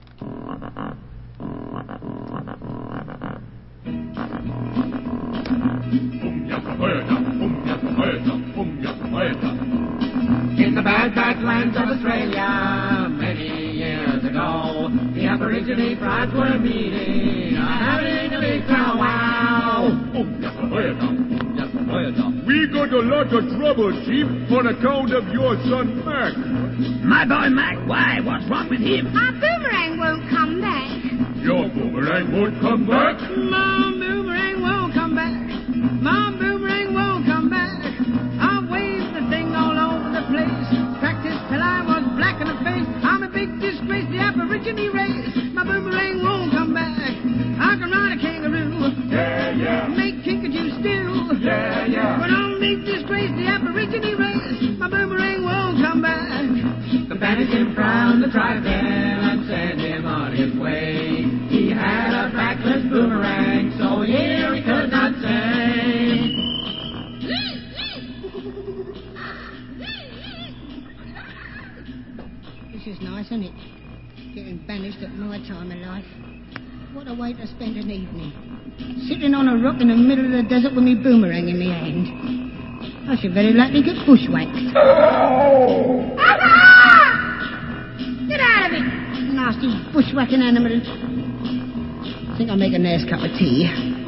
In the bad, bad lands of Australia, many years ago, the Aborigine tribes were meeting, having a big powwow. We got a lot of trouble, Chief, on account of your son, Mac. My boy Mac, why? What's wrong with him? Our boomerang won't come back. Your boomerang won't come back? My boomerang won't come back. My boomerang won't come back. I've waved the thing all over the place. Practiced till I was black in the face. I'm a big disgrace, the Aborigine race. My boomerang won't come back. I can ride a kangaroo. Yeah, yeah. Make kinkajou stew. Yeah, yeah. But I'm a big disgrace, the Aborigine race. My boomerang won't come back. The banished him from the tribe then and sent him on his way. He had a backless boomerang, so here he could not say. This is nice, isn't it? Getting banished at my time of life. What a way to spend an evening. Sitting on a rock in the middle of the desert with me boomerang in my hand. I should very likely get bushwhacked. Oh. Get out of it, nasty bushwhacking animal. I think I'll make a nice cup of tea.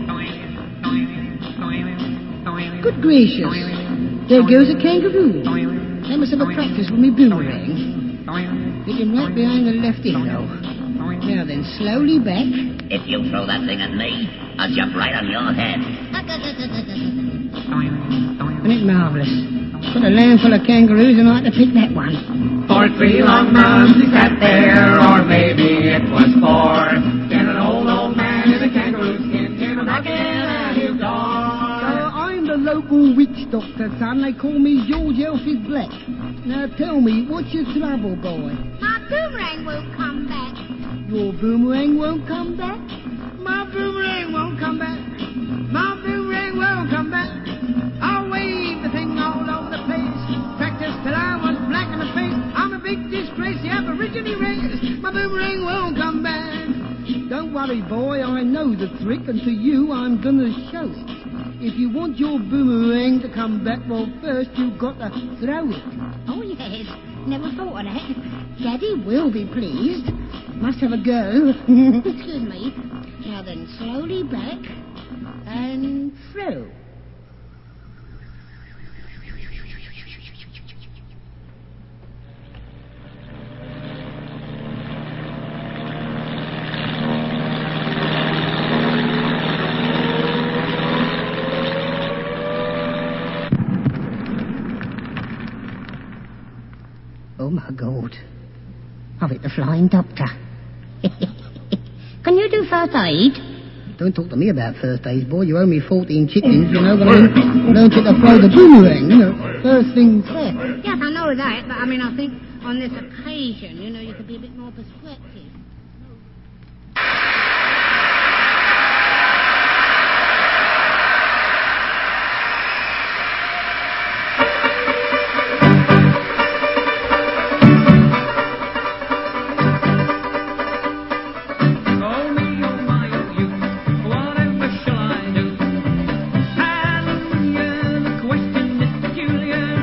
Good gracious. There goes a kangaroo. I must have a practice with me boomerang. Hit him right behind the left ear, though. Now then, slowly back. If you throw that thing at me, I'll jump right on your head. Isn't it marvellous? Got a land full of kangaroos and I had to pick that one. For three long months he sat there, or maybe it was four. Then an old, old man in a kangaroo skin came knocking at his door. Uh, I'm the local witch doctor, son. They call me George Elfie Black. Now tell me, what's your trouble, boy? My boomerang won't come back. Your boomerang won't come back? My boomerang won't come back. My boomerang won't come back. I'll wave the thing all over the place. Practiced till I was black in the face. I'm a big disgrace, the Aborigine race. My boomerang won't come back. Don't worry, boy, I know the trick, and to you I'm gonna show it. If you want your boomerang to come back, well, first you've got to throw it. Oh, yes. Never thought of that. Daddy will be pleased. Must have a go. Excuse me. Now then, slowly back and throw. Oh, my God. I've hit the flying doctor. Can you do first aid? Don't talk to me about first aid, boy. You owe me fourteen chickens, you know, but I learned to throw the boomerang, you know. First things first. Yes, I know that, but I mean, I think on this occasion, you know, you could be a bit more persuasive.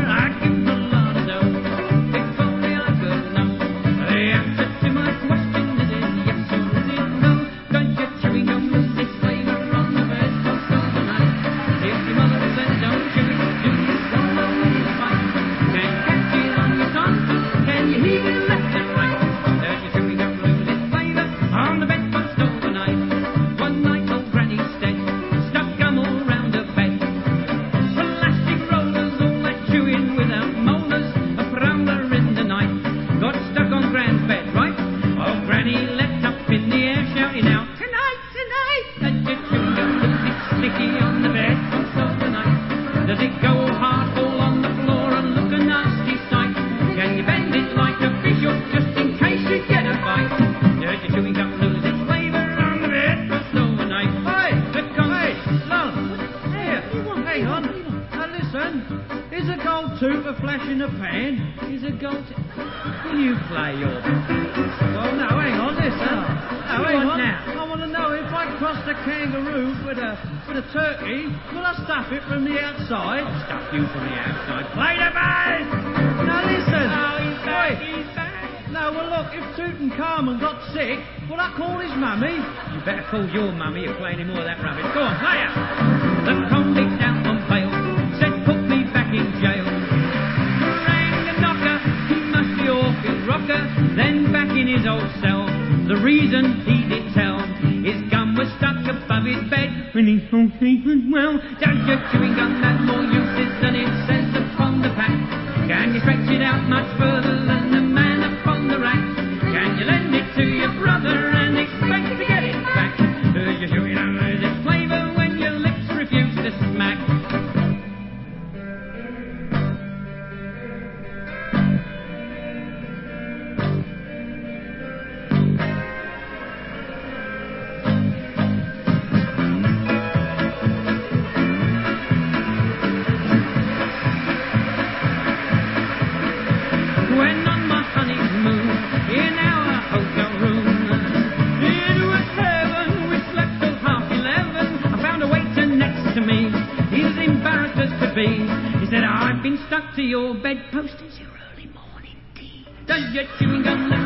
The answer to my question in a pen is a gold... Will you play your... Well, no, hang on, listen. No, hang on. Now? I want to know if I crossed a kangaroo with a with a turkey, will I stuff it from the outside? Stuff you from the outside. Play the bass! Now, listen. Oh, he's back, Wait. he's back. No, well, look, if Tutankhamun got sick, will I call his mummy? You better call your mummy. You're playing any more of that rubbish. Go on, play it. The convict out on bail said, put me back in jail. Rang the knocker, he must be Orchid Rocker. Then back in his old cell. The reason he did tell, his gum was stuck above his bed when he thought he was well. Don't your chewing gum have more uses than it says upon the pack? Can you stretch it out much further than the man upon the rack? Can you lend it to your brother and expect to get it back? Do you sure you don't lose its flavour when your lips refuse to smack? When on my honeymoon in our hotel room, it was heaven, we slept till half eleven. I found a waiter next to me, he was embarrassed as could be. He said, I've been stuck to your bedpost, it's your early morning tea. Does your chewing gum